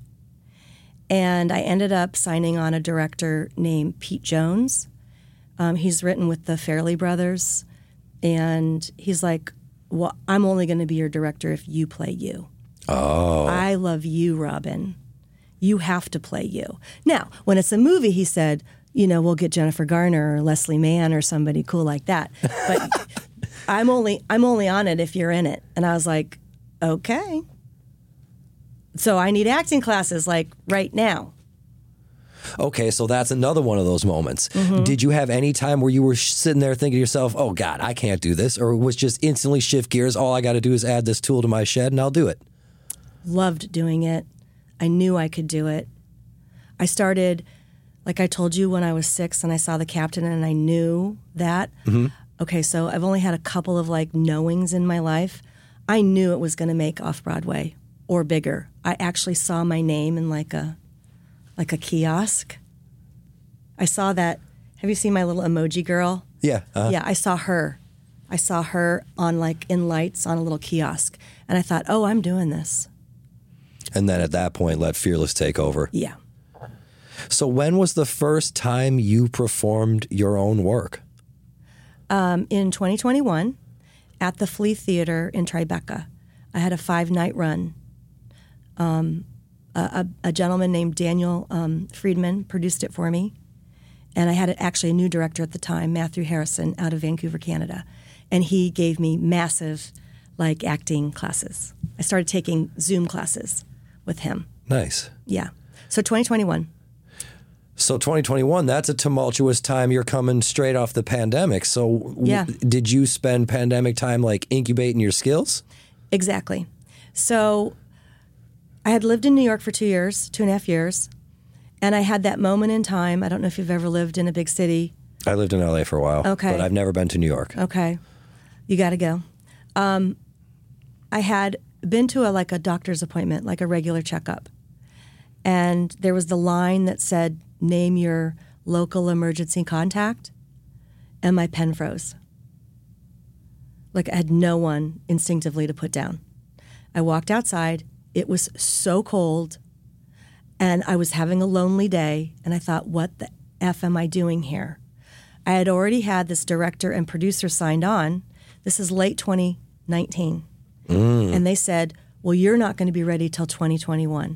And I ended up signing on a director named Pete Jones. Um, he's written with the Farrelly brothers. And he's like, well, I'm only going to be your director if you play you. Oh. I love you, Robin. You have to play you. Now, when it's a movie, he said, you know, we'll get Jennifer Garner or Leslie Mann or somebody cool like that. But I'm only I'm only on it if you're in it. And I was like, okay. So I need acting classes like right now. Okay, so that's another one of those moments. Mm-hmm. Did you have any time where you were sitting there thinking to yourself, oh, God, I can't do this? Or was just instantly shift gears, all I got to do is add this tool to my shed and I'll do it? Loved doing it. I knew I could do it. I started... Like I told you when I was six and I saw The Captain and I knew that. Mm-hmm. Okay, so I've only had a couple of like knowings in my life. I knew it was going to make Off-Broadway or bigger. I actually saw my name in like a like a kiosk. I saw that. Have you seen my little emoji girl? Yeah. Uh-huh. Yeah, I saw her. I saw her on like in lights on a little kiosk. And I thought, oh, I'm doing this. And then at that point, let Fearless take over. Yeah. So when was the first time you performed your own work? Um, in twenty twenty-one at the Flea Theater in Tribeca. I had a five-night run. Um, a, a gentleman named Daniel um, Friedman produced it for me. And I had actually a new director at the time, Matthew Harrison, out of Vancouver, Canada. And he gave me massive, like, acting classes. I started taking Zoom classes with him. Nice. Yeah. So twenty twenty-one. So twenty twenty-one, that's a tumultuous time. You're coming straight off the pandemic. So yeah. w- did you spend pandemic time like incubating your skills? Exactly. So I had lived in New York for two years, two and a half years. And I had that moment in time. I don't know if you've ever lived in a big city. I lived in L A for a while. Okay. But I've never been to New York. Okay. You got to go. Um, I had been to a like a doctor's appointment, like a regular checkup. And there was the line that said, name your local emergency contact, and my pen froze. Like I had no one instinctively to put down. I walked outside. It was so cold, and I was having a lonely day, and I thought, what the F am I doing here? I had already had this director and producer signed on. This is late twenty nineteen. Mm. And they said, well, you're not going to be ready till twenty twenty-one.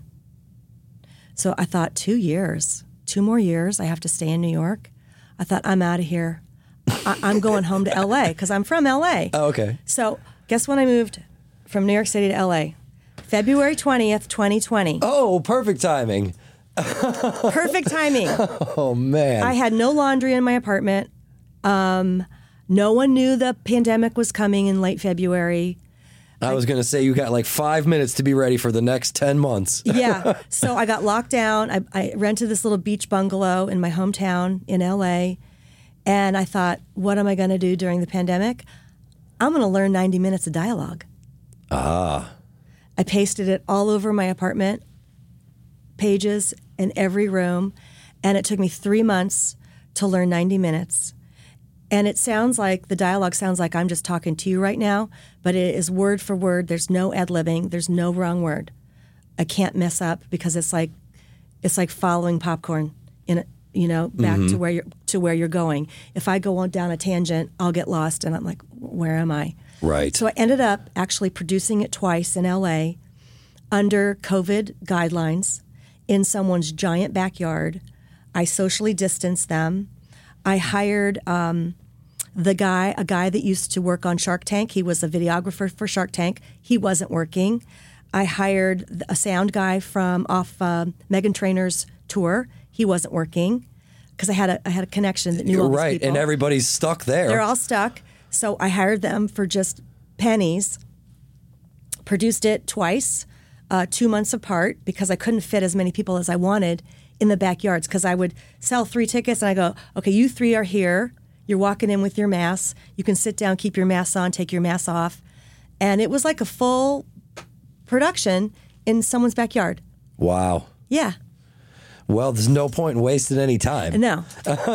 So I thought, two years. Two more years, I have to stay in New York. I thought, I'm out of here. I- I'm going home to L A because I'm from L A. Oh, okay. So guess when I moved from New York City to L A? February twentieth, twenty twenty. Oh, perfect timing. Perfect timing. Oh, man. I had no laundry in my apartment. Um, no one knew the pandemic was coming in late February. I was going to say you got like five minutes to be ready for the next ten months. Yeah. So I got locked down. I, I rented this little beach bungalow in my hometown in L A. And I thought, what am I going to do during the pandemic? I'm going to learn ninety minutes of dialogue. Ah. I pasted it all over my apartment, pages in every room. And it took me three months to learn ninety minutes. And it sounds like, the dialogue sounds like I'm just talking to you right now, but it is word for word. There's no ad-libbing. There's no wrong word. I can't mess up because it's like it's like following popcorn in a, you know, back mm-hmm. to where you're to where you're going. If I go on down a tangent, I'll get lost and I'm like, where am I? Right. So I ended up actually producing it twice in L A under COVID guidelines in someone's giant backyard. I socially distanced them. I hired um, The guy, a guy that used to work on Shark Tank, he was a videographer for Shark Tank. He wasn't working. I hired a sound guy from off uh, Meghan Trainor's tour. He wasn't working because I had a I had a connection that knew all these Right, people. and everybody's stuck there. They're all stuck. So I hired them for just pennies. Produced it twice, uh, two months apart, because I couldn't fit as many people as I wanted in the backyards. Because I would sell three tickets, and I go, okay, you three are here. You're walking in with your masks. You can sit down, keep your masks on, take your masks off. And it was like a full production in someone's backyard. Wow. Yeah. Well, there's no point in wasting any time. No.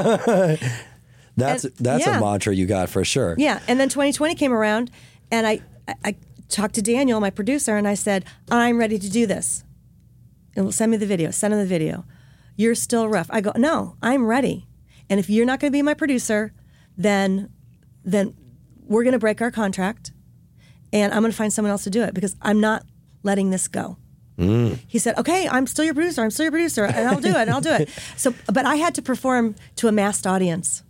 That's And- that's yeah. a mantra you got for sure. Yeah. And then twenty twenty came around, and I, I, I talked to Daniel, my producer, and I said, I'm ready to do this. And send me the video. Send him the video. You're still rough. I go, no, I'm ready. And if you're not going to be my producer, then then we're going to break our contract, and I'm going to find someone else to do it because I'm not letting this go. Mm. He said, okay, I'm still your producer. I'm still your producer, and I'll do it, and I'll do it. So, but I had to perform to a masked audience.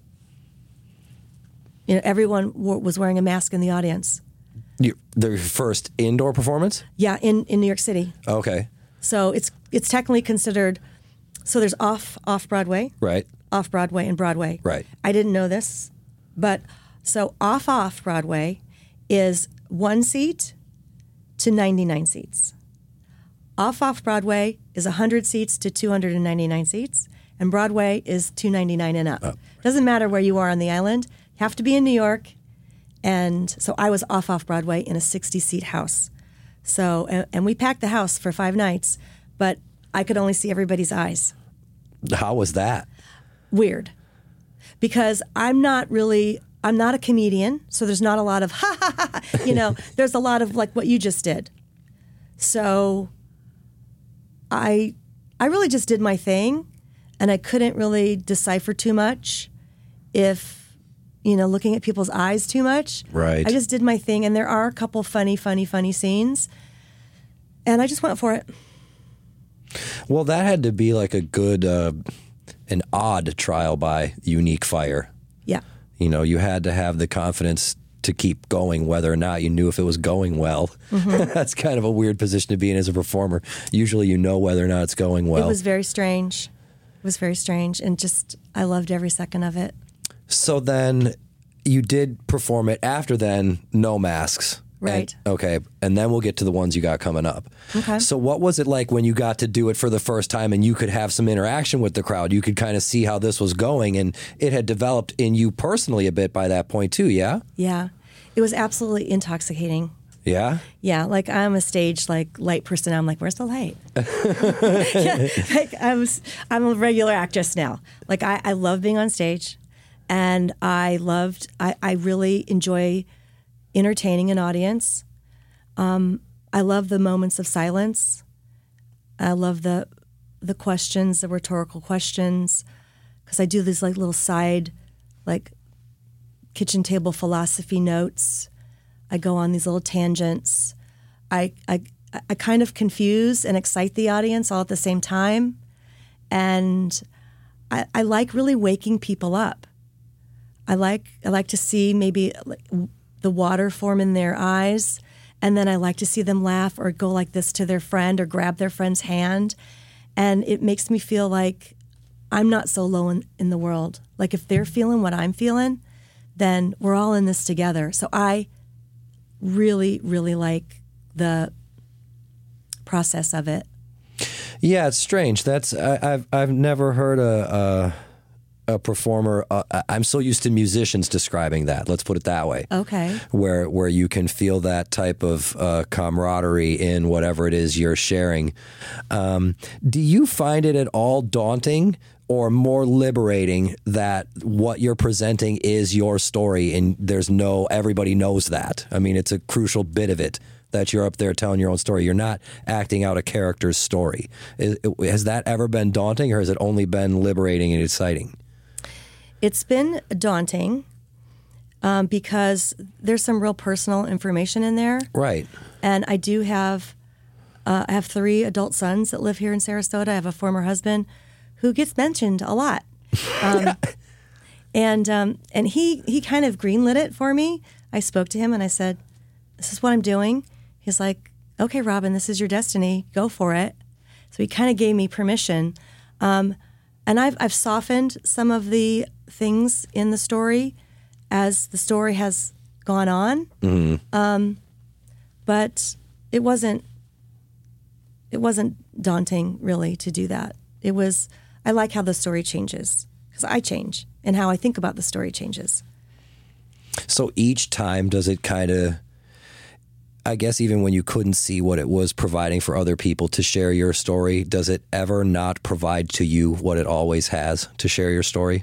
You know, everyone w- was wearing a mask in the audience. You, their first indoor performance? Yeah, in, in New York City. Okay. So it's it's technically considered. So there's off off Broadway, Right. off Broadway, and Broadway. Right. I didn't know this, but so off off Broadway is one seat to ninety-nine seats. Off off Broadway is one hundred seats to two hundred ninety-nine seats, and Broadway is two ninety-nine and up. Oh. Doesn't matter where you are on the island. You have to be in New York. And so I was off off Broadway in a sixty-seat house. So and, and we packed the house for five nights, but I could only see everybody's eyes. How was that? Weird. Because I'm not really I'm not a comedian, so there's not a lot of ha ha ha, you know, there's a lot of like what you just did. So I I really just did my thing, and I couldn't really decipher too much if you know, looking at people's eyes too much. Right. I just did my thing, and there are a couple funny, funny, funny scenes, and I just went for it. Well, that had to be like a good, uh, an odd trial by Unique Fire. Yeah. You know, you had to have the confidence to keep going whether or not you knew if it was going well. Mm-hmm. That's kind of a weird position to be in as a performer. Usually you know whether or not it's going well. It was very strange. It was very strange, and just, I loved every second of it. So then you did perform it after then, no masks. Right. And, okay. And then we'll get to the ones you got coming up. Okay. So what was it like when you got to do it for the first time and you could have some interaction with the crowd? You could kind of see how this was going, and it had developed in you personally a bit by that point too, yeah? Yeah. It was absolutely intoxicating. Yeah? Yeah, like I'm a stage like light person. I'm like, where's the light? yeah, like I'm, I'm a regular actress now. Like I, I love being on stage, and I loved. I, I really enjoy entertaining an audience. Um, I love the moments of silence. I love the the questions, the rhetorical questions, because I do these like little side, like kitchen table philosophy notes. I go on these little tangents. I, I I kind of confuse and excite the audience all at the same time. And I, I like really waking people up. I like I like to see maybe like the water form in their eyes, and then I like to see them laugh or go like this to their friend or grab their friend's hand. And it makes me feel like I'm not so low in, in the world. Like if they're feeling what I'm feeling, then we're all in this together. So I really, really like the process of it. Yeah, it's strange. That's I, I've I've never heard a a, a performer. Uh, I'm so used to musicians describing that. Let's put it that way. Okay. Where where you can feel that type of uh, camaraderie in whatever it is you're sharing. Um, do you find it at all daunting or more liberating that what you're presenting is your story and there's no, everybody knows that? I mean, it's a crucial bit of it that you're up there telling your own story. You're not acting out a character's story. Is, has that ever been daunting, or has it only been liberating and exciting? It's been daunting um, because there's some real personal information in there. Right. And I do have, uh, I have three adult sons that live here in Sarasota. I have a former husband who gets mentioned a lot. Um, And um, and he he kind of greenlit it for me. I spoke to him and I said, "This is what I'm doing." He's like, "Okay, Robin, this is your destiny. Go for it." So he kind of gave me permission. Um, and I've I've softened some of the things in the story as the story has gone on. Mm-hmm. Um, but it wasn't it wasn't daunting really to do that. It was I like how the story changes because I change and how I think about the story changes. So each time does it kind of, I guess even when you couldn't see what it was providing for other people to share your story, does it ever not provide to you what it always has to share your story?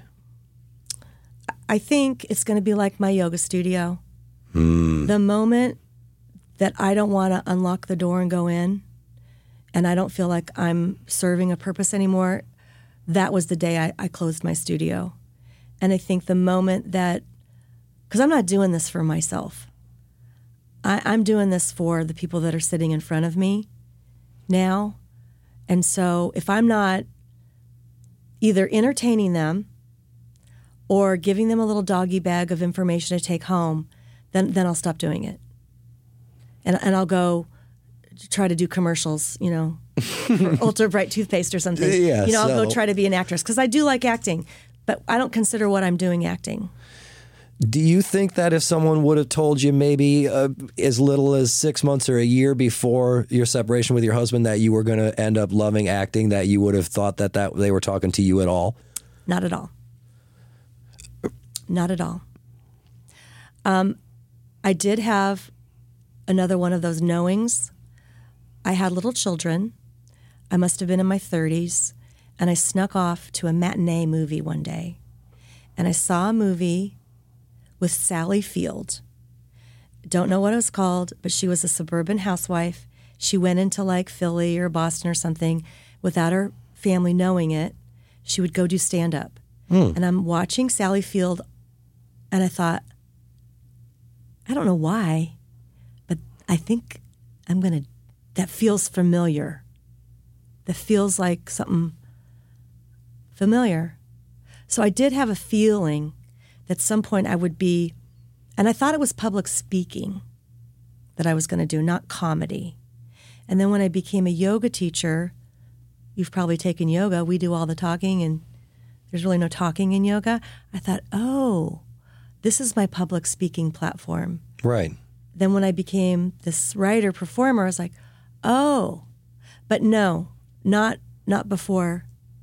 I think it's going to be like my yoga studio. Mm. The moment that I don't want to unlock the door and go in, and I don't feel like I'm serving a purpose anymore, that was the day I, I closed my studio. And I think the moment that, because I'm not doing this for myself. I, I'm doing this for the people that are sitting in front of me now. And so if I'm not either entertaining them or giving them a little doggy bag of information to take home, then then I'll stop doing it. And and I'll go try to do commercials, you know, for Ultra Bright toothpaste or something. Yeah, you know, I'll so. go try to be an actress because I do like acting, but I don't consider what I'm doing acting. Do you think that if someone would have told you maybe uh, as little as six months or a year before your separation with your husband that you were going to end up loving acting, that you would have thought that, that they were talking to you at all? Not at all. Not at all. Um, I did have another one of those knowings. I had little children. I must have been in my thirties, and I snuck off to a matinee movie one day. And I saw a movie with Sally Field. Don't know what it was called, but she was a suburban housewife. She went into like Philly or Boston or something without her family knowing it. She would go do stand-up. Mm. And I'm watching Sally Field, and I thought, I don't know why, but I think I'm going to, that feels familiar. That feels like something familiar. So I did have a feeling that at some point I would be, and I thought it was public speaking that I was going to do, not comedy. And then when I became a yoga teacher, you've probably taken yoga, we do all the talking and there's really no talking in yoga. I thought, oh, this is my public speaking platform. Right. Then when I became this writer, performer, I was like, oh, but no, not not before.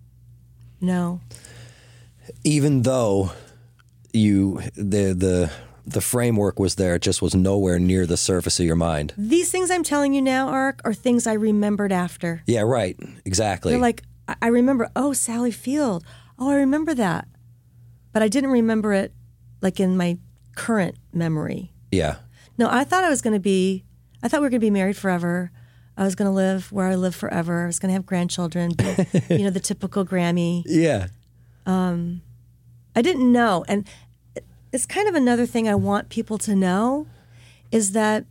No. Even though you the the the framework was there, it just was nowhere near the surface of your mind. These things I'm telling you now are are things I remembered after. Yeah, right. Exactly. They're like, I remember, oh, Sally Field. Oh, I remember that. But I didn't remember it like in my current memory. Yeah. No, I thought I was going to be, I thought we were going to be married forever. I was going to live where I live forever. I was going to have grandchildren, be, you know, the typical Grammy. Yeah. Um, I didn't know. And it's kind of another thing I want people to know is that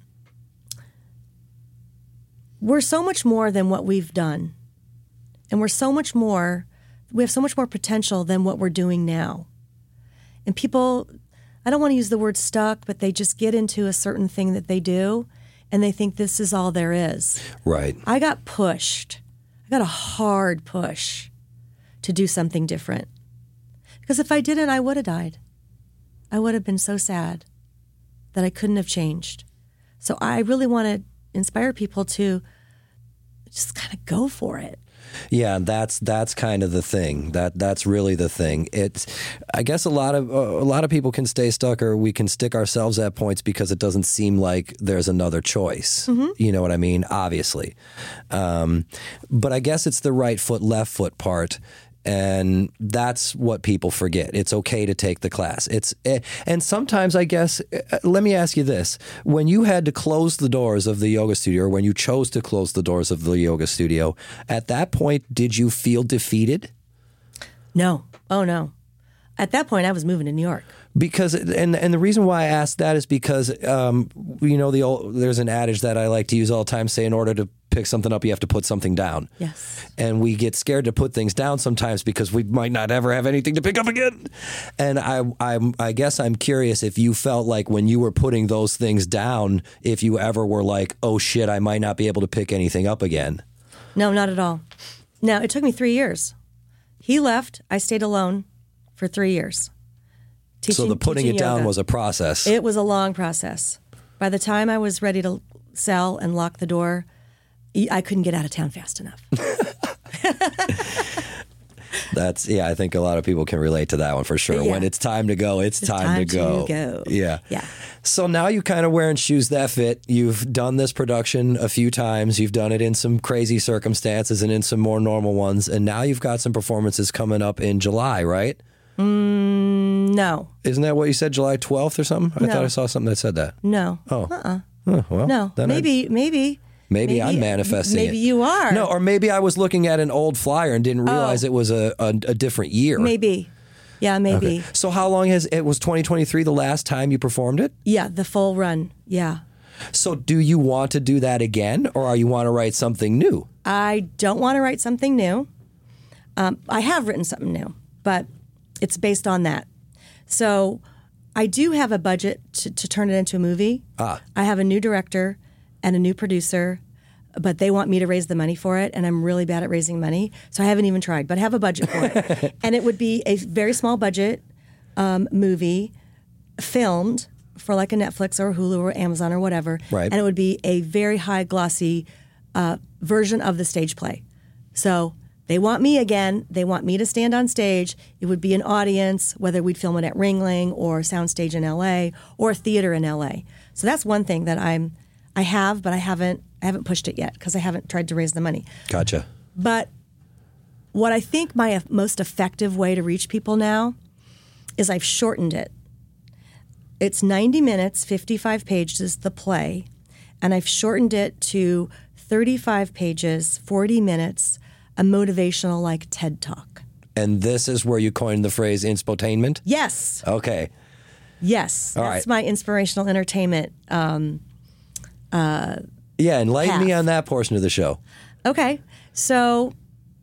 we're so much more than what we've done. And we're so much more, we have so much more potential than what we're doing now. And people, I don't want to use the word stuck, but they just get into a certain thing that they do and they think this is all there is. Right. I got pushed. I got a hard push to do something different. Because if I didn't, I would have died. I would have been so sad that I couldn't have changed. So I really want to inspire people to just kind of go for it. Yeah, that's that's kind of the thing. That that's really the thing. It's, I guess a lot of uh, a lot of people can stay stuck, or we can stick ourselves at points because it doesn't seem like there's another choice. Mm-hmm. You know what I mean? Obviously, um, but I guess it's the right foot, left foot part. And that's what people forget. It's okay to take the class. It's and sometimes I guess, let me ask you this. When you had to close the doors of the yoga studio, or when you chose to close the doors of the yoga studio, at that point, did you feel defeated? No. Oh, no. At that point, I was moving to New York. Because and and the reason why I asked that is because um, you know the old, there's an adage that I like to use all the time. Say in order to pick something up, you have to put something down. Yes. And we get scared to put things down sometimes because we might not ever have anything to pick up again. And I, I'm, I guess I'm curious if you felt like when you were putting those things down, if you ever were like, oh shit, I might not be able to pick anything up again. No, not at all. No, it took me three years. He left. I stayed alone for three years. Teaching, so the putting it down yoga. was a process. It was a long process. By the time I was ready to sell and lock the door, I couldn't get out of town fast enough. That's, yeah, I think a lot of people can relate to that one for sure. Yeah. When it's time to go, it's, It's time, time to go. to go. Yeah. Yeah. So now you're kind of wearing shoes that fit. You've done this production a few times. You've done it in some crazy circumstances and in some more normal ones. And now you've got some performances coming up in July, right? Mm, no. Isn't that what you said, July twelfth or something? I No. thought I saw something that said that. No. Oh. Uh-uh. Oh, well, No. then I- Maybe, maybe. Maybe, Maybe I'm manifesting maybe it. you are. No, or maybe I was looking at an old flyer and didn't realize Oh. it was a, a, a different year. Maybe. Yeah, maybe. Okay. So how long has it was twenty twenty-three the last time you performed it? Yeah, the full run. Yeah. So do you want to do that again, or are you want to write something new? I don't want to write something new. Um, I have written something new, but it's based on that. So I do have a budget to, to turn it into a movie. Ah. I have a new director and a new producer, but they want me to raise the money for it, and I'm really bad at raising money, so I haven't even tried, but I have a budget for it. And it would be a very small budget um, movie filmed for like a Netflix or Hulu or Amazon or whatever. Right. And it would be a very high glossy uh, version of the stage play. So they want me again. They want me to stand on stage. It would be an audience, whether we'd film it at Ringling or Soundstage in L A or a theater in L A. So that's one thing that I'm, I have, but I haven't, I haven't pushed it yet because I haven't tried to raise the money. Gotcha. But what I think my most effective way to reach people now is I've shortened it. It's ninety minutes, fifty-five pages, the play, and I've shortened it to thirty-five pages, forty minutes, a motivational like TED Talk. And this is where you coined the phrase inspotainment? Yes. Okay. Yes. All That's right. my inspirational entertainment. Um, Yeah, enlighten me Half. on that portion of the show. Okay. So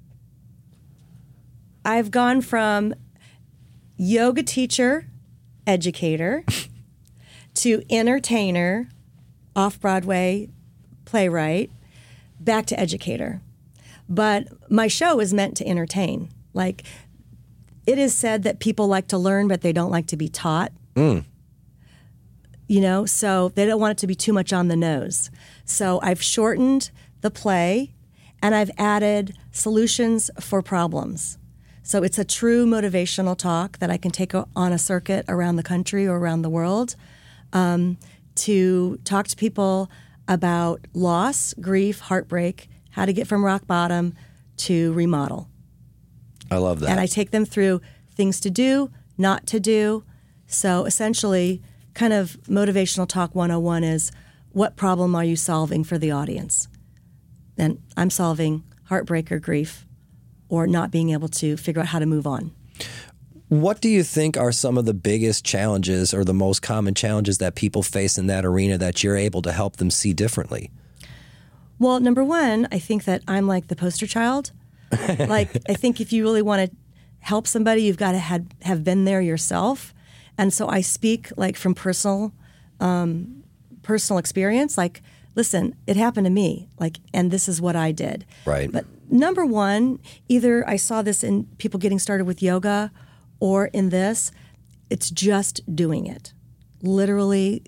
I've gone from yoga teacher, educator, to entertainer, off-Broadway playwright, back to educator. But my show is meant to entertain. Like, it is said that people like to learn, but they don't like to be taught. Mm. You know, so they don't want it to be too much on the nose. So I've shortened the play and I've added solutions for problems. So it's a true motivational talk that I can take o- on a circuit around the country or around the world um, to talk to people about loss, grief, heartbreak, how to get from rock bottom to remodel. I love that. And I take them through things to do, not to do. So essentially, kind of motivational talk one oh one is, what problem are you solving for the audience? Then I'm solving heartbreak or grief or not being able to figure out how to move on. What do you think are some of the biggest challenges or the most common challenges that people face in that arena that you're able to help them see differently? Well, number one, I think that I'm like the poster child. Like, I think if you really want to help somebody, you've got to have, have been there yourself. And so I speak like from personal um, personal experience. Like, listen, it happened to me. Like, and this is what I did. Right. But number one, either I saw this in people getting started with yoga, or in this, it's just doing it. Literally,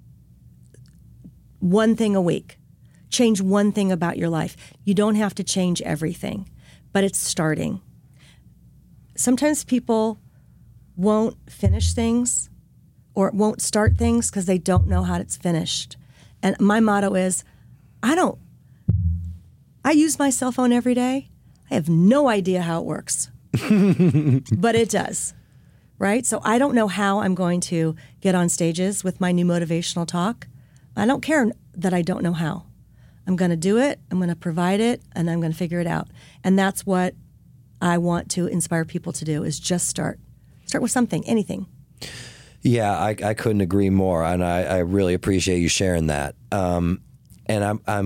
one thing a week. Change one thing about your life. You don't have to change everything, but it's starting. Sometimes people won't finish things or won't start things because they don't know how it's finished. And my motto is, I don't, I use my cell phone every day. I have no idea how it works, but it does, right? So I don't know how I'm going to get on stages with my new motivational talk. I don't care that I don't know how. I'm going to do it, I'm going to provide it, and I'm going to figure it out. And that's what I want to inspire people to do, is just start. Start with something, anything. Yeah, I, I couldn't agree more, and I, I really appreciate you sharing that. Um, and I'm I'm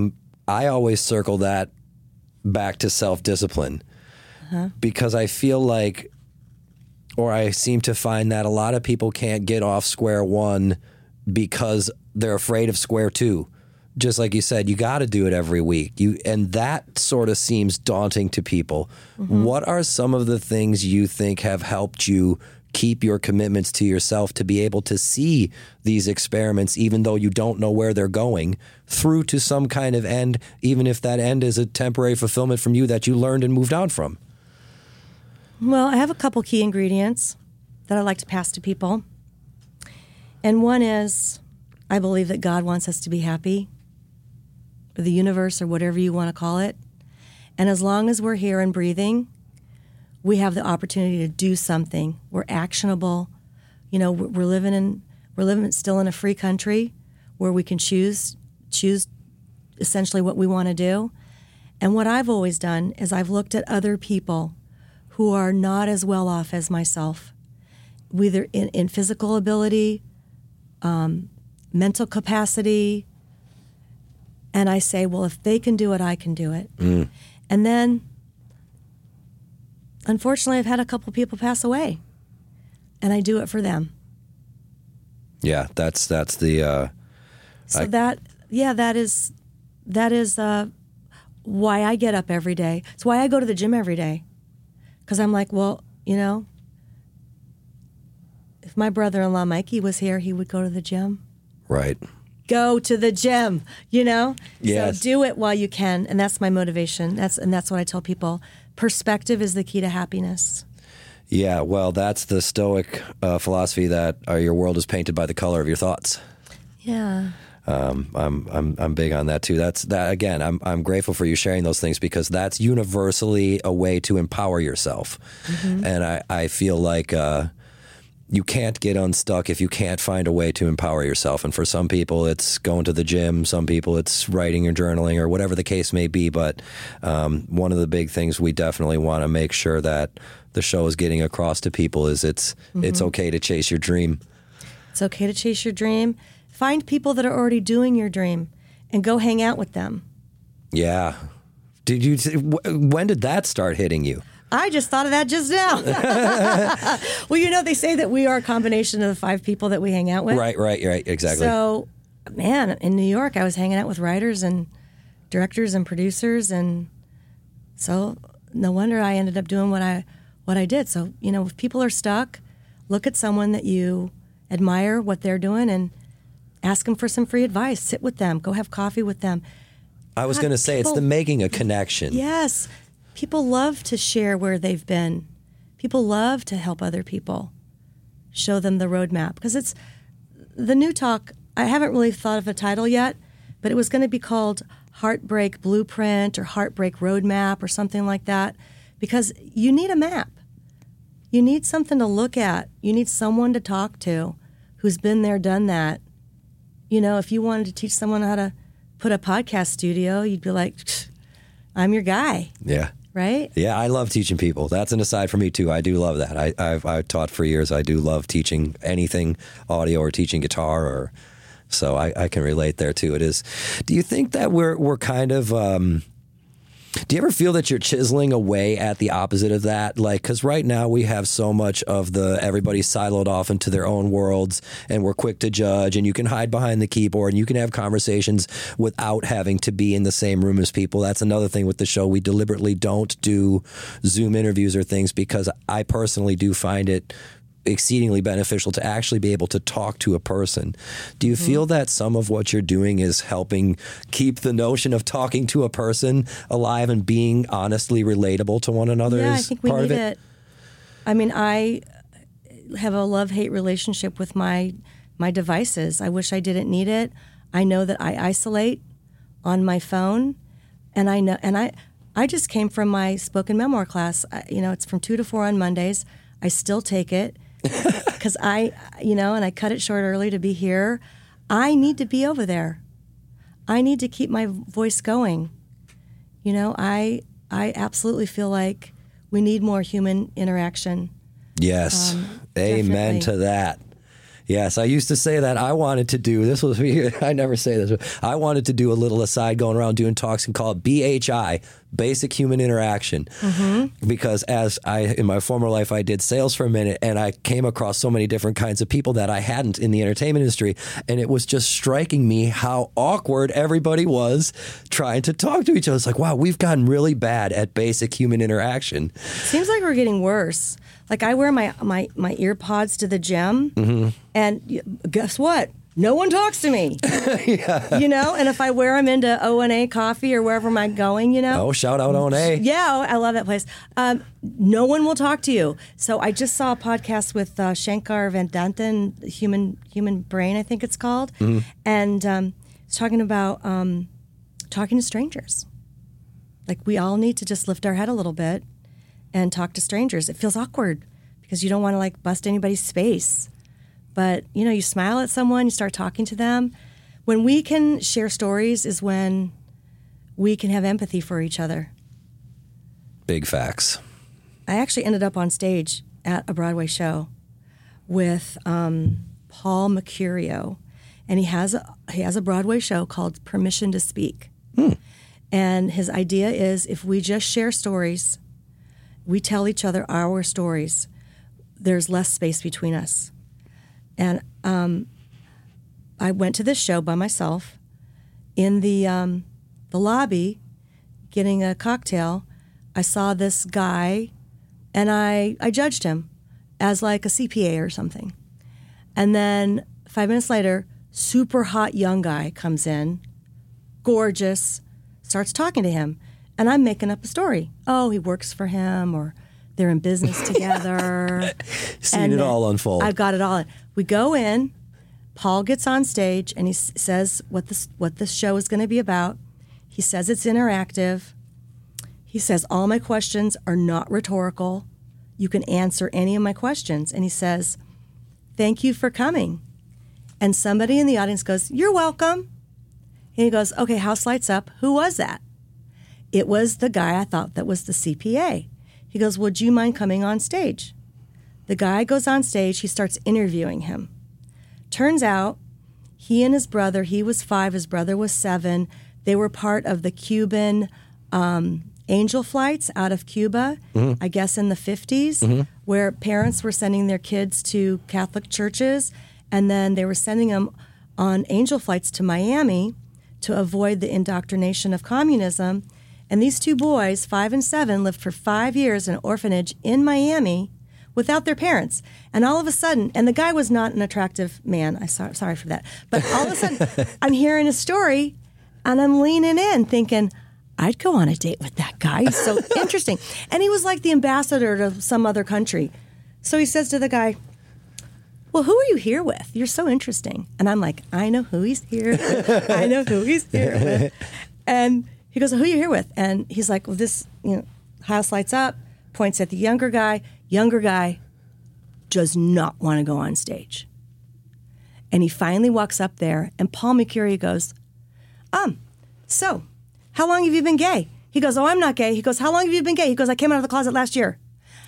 I always circle that back to self-discipline uh-huh. because I feel like, or I seem to find that a lot of people can't get off square one because they're afraid of square two. Just like you said, you got to do it every week. You and that sort of seems daunting to people. Mm-hmm. What are some of the things you think have helped you keep your commitments to yourself to be able to see these experiments, even though you don't know where they're going, through to some kind of end, even if that end is a temporary fulfillment from you that you learned and moved on from? Well, I have a couple key ingredients that I like to pass to people. And one is, I believe that God wants us to be happy, or the universe, or whatever you want to call it. And as long as we're here and breathing, we have the opportunity to do something. We're actionable. You know, we're living in we're living still in a free country where we can choose choose essentially what we want to do. And what I've always done is I've looked at other people who are not as well off as myself, whether in, in physical ability, um, mental capacity, and I say, well, if they can do it, I can do it. Mm. And then, unfortunately, I've had a couple people pass away, and I do it for them. Yeah, that's that's the. Uh, so I... that yeah, that is that is uh, why I get up every day. It's why I go to the gym every day, because I'm like, well, you know, if my brother-in-law Mikey was here, he would go to the gym. Right. Go to the gym, you know? Yes. So do it while you can, and that's my motivation. That's and that's what I tell people. Perspective is the key to happiness. Yeah, well, that's the Stoic uh, philosophy that uh, your world is painted by the color of your thoughts. Yeah. Um, I'm I'm I'm big on that too. That's that again. I'm I'm grateful for you sharing those things because that's universally a way to empower yourself, mm-hmm. and I I feel like. Uh, You can't get unstuck if you can't find a way to empower yourself. And for some people, it's going to the gym. Some people, it's writing or journaling or whatever the case may be. But um, one of the big things we definitely want to make sure that the show is getting across to people is it's mm-hmm. it's okay to chase your dream. It's okay to chase your dream. Find people that are already doing your dream and go hang out with them. Yeah. Did you? When did that start hitting you? I just thought of that just now. Well, you know, they say that we are a combination of the five people that we hang out with. Right, right, right, exactly. So, man, in New York, I was hanging out with writers and directors and producers, and so no wonder I ended up doing what I what I did. So, you know, if people are stuck, look at someone that you admire, what they're doing, and ask them for some free advice. Sit with them. Go have coffee with them. I was going to say, people, it's the making a connection. Yes. People love to share where they've been. People love to help other people, show them the roadmap. Because it's the new talk, I haven't really thought of a title yet, but it was going to be called Heartbreak Blueprint or Heartbreak Roadmap or something like that. Because you need a map. You need something to look at. You need someone to talk to who's been there, done that. You know, if you wanted to teach someone how to put a podcast studio, you'd be like, I'm your guy. Yeah. Right? Yeah, I love teaching people. That's an aside for me, too. I do love that. I, I've, I've taught for years. I do love teaching anything audio or teaching guitar. or So I, I can relate there, too. It is. Do you think that we're we're kind of... Um, do you ever feel that you're chiseling away at the opposite of that? Like, because right now we have so much of the everybody's siloed off into their own worlds and we're quick to judge and you can hide behind the keyboard and you can have conversations without having to be in the same room as people. That's another thing with the show. We deliberately don't do Zoom interviews or things because I personally do find it exceedingly beneficial to actually be able to talk to a person. Do you mm-hmm. feel that some of what you're doing is helping keep the notion of talking to a person alive and being honestly relatable to one another? Yeah, is I think we part need of it? it. I mean, I have a love-hate relationship with my my devices. I wish I didn't need it. I know that I isolate on my phone, and I know, and I I just came from my spoken memoir class. I, you know, it's from two to four on Mondays. I still take it. Because I, you know, and I cut it short early to be here. I need to be over there. I need to keep my voice going. You know, I I absolutely feel like we need more human interaction. Yes. Um, Amen definitely. to that. Yes, I used to say that I wanted to do, this was, I never say this, but I wanted to do a little aside going around doing talks and call it B H I, Basic Human Interaction. Mm-hmm. Because as I, in my former life, I did sales for a minute and I came across so many different kinds of people that I hadn't in the entertainment industry. And it was just striking me how awkward everybody was trying to talk to each other. It's like, wow, we've gotten really bad at basic human interaction. Seems like we're getting worse. Like I wear my, my, my ear pods to the gym, mm-hmm. and guess what? No one talks to me. Yeah. You know, and if I wear them into O and A Coffee or wherever I'm going, you know. Oh, shout out O and A. Yeah, I love that place. Um, no one will talk to you. So I just saw a podcast with uh, Shankar Vedantam, Human Human Brain, I think it's called, mm-hmm. and um, it's talking about um, talking to strangers. Like we all need to just lift our head a little bit and talk to strangers. It feels awkward because you don't want to like bust anybody's space. But, you know, you smile at someone, you start talking to them. When we can share stories is when we can have empathy for each other. Big facts. I actually ended up on stage at a Broadway show with um, Paul Mercurio. And he has a, he has a Broadway show called Permission to Speak. Hmm. And his idea is if we just share stories, we tell each other our stories, there's less space between us. And um, I went to this show by myself in the um, the lobby getting a cocktail. I saw this guy and I, I judged him as like a C P A or something. And then five minutes later, super hot young guy comes in, gorgeous, starts talking to him. And I'm making up a story. Oh, he works for him, or they're in business together. Seen and it all unfold. I've got it all. We go in. Paul gets on stage and he s- says what this what this show is going to be about. He says it's interactive. He says all my questions are not rhetorical. You can answer any of my questions. And he says, "Thank you for coming." And somebody in the audience goes, "You're welcome." And he goes, "Okay, house lights up. Who was that?" It was the guy I thought that was the C P A. He goes, "Would you mind coming on stage?" The guy goes on stage. He starts interviewing him. Turns out he and his brother, he was five, his brother was seven. They were part of the Cuban um, angel flights out of Cuba, mm-hmm. I guess in the fifties, mm-hmm. where parents were sending their kids to Catholic churches, and then they were sending them on angel flights to Miami to avoid the indoctrination of communism. And these two boys, five and seven, lived for five years in an orphanage in Miami without their parents. And all of a sudden, and the guy was not an attractive man. I'm sorry, sorry for that. But all of a sudden, I'm hearing a story, and I'm leaning in thinking, I'd go on a date with that guy. He's so interesting. And he was like the ambassador to some other country. So he says to the guy, "Well, who are you here with? You're so interesting." And I'm like, I know who he's here with. I know who he's here with. And he goes, "Who are you here with?" And he's like, "Well, this, you know, house lights up," points at the younger guy. Younger guy does not want to go on stage. And he finally walks up there, and Paul Mercurio goes, um, so, how long have you been gay? He goes, "Oh, I'm not gay." He goes, "How long have you been gay?" He goes, "I came out of the closet last year."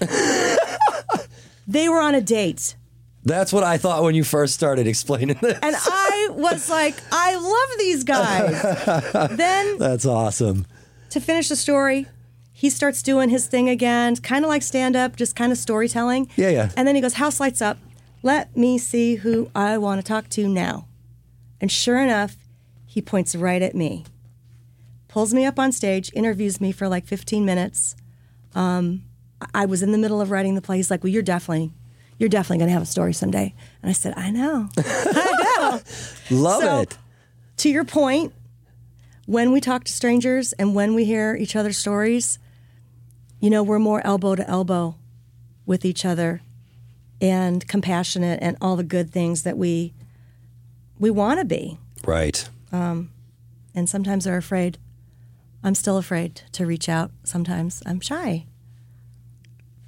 They were on a date. That's what I thought when you first started explaining this. And I was like, I love these guys. Then, that's awesome. To finish the story, he starts doing his thing again, kind of like stand-up, just kind of storytelling. Yeah, yeah. And then he goes, "House lights up. Let me see who I want to talk to now." And sure enough, he points right at me. Pulls me up on stage, interviews me for like fifteen minutes. Um, I was in the middle of writing the play. He's like, "Well, you're definitely... You're definitely going to have a story someday." And I said, "I know. I know." Love so, it. To your point, when we talk to strangers and when we hear each other's stories, you know, we're more elbow to elbow with each other and compassionate and all the good things that we we want to be. Right. Um, and sometimes are afraid. I'm still afraid to reach out. Sometimes I'm shy.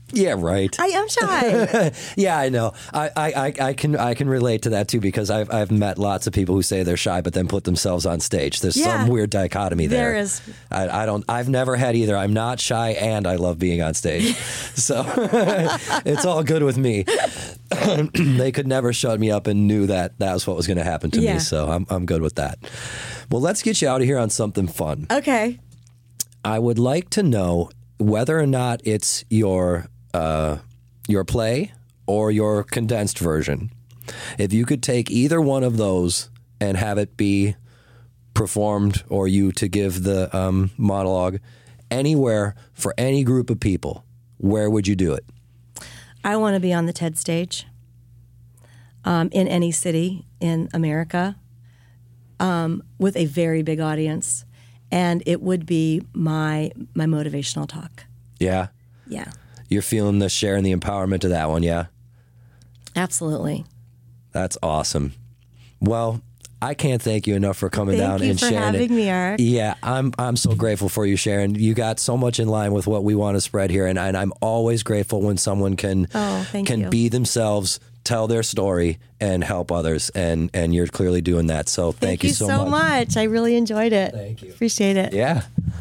Yeah, right. I am shy. Yeah, I know. I, I, I, I can I can relate to that too because I've I've met lots of people who say they're shy but then put themselves on stage. There's Yeah. some weird dichotomy there. There is. I, I don't. I've never had either. I'm not shy and I love being on stage, so it's all good with me. They could never shut me up and knew that that was what was going to happen to Yeah. me. So I'm I'm good with that. Well, let's get you out of here on something fun. Okay. I would like to know whether or not it's your uh, your play or your condensed version. If you could take either one of those and have it be performed or you to give the um, monologue anywhere for any group of people, where would you do it? I want to be on the TED stage um, in any city in America um, with a very big audience. And it would be my my motivational talk. Yeah? Yeah, You're feeling the sharing the empowerment of that one, yeah? absolutely. That's awesome. Well, I can't thank you enough for coming Thank down you and for sharing having it. me, Eric. Yeah, I'm I'm so grateful for you, Sharon. You got so much in line with what we want to spread here, and, and I'm always grateful when someone can Oh, thank can you. be themselves, tell their story, and help others. And and you're clearly doing that. So thank, Thank you so much. I really enjoyed it. Thank you. Appreciate it. Yeah.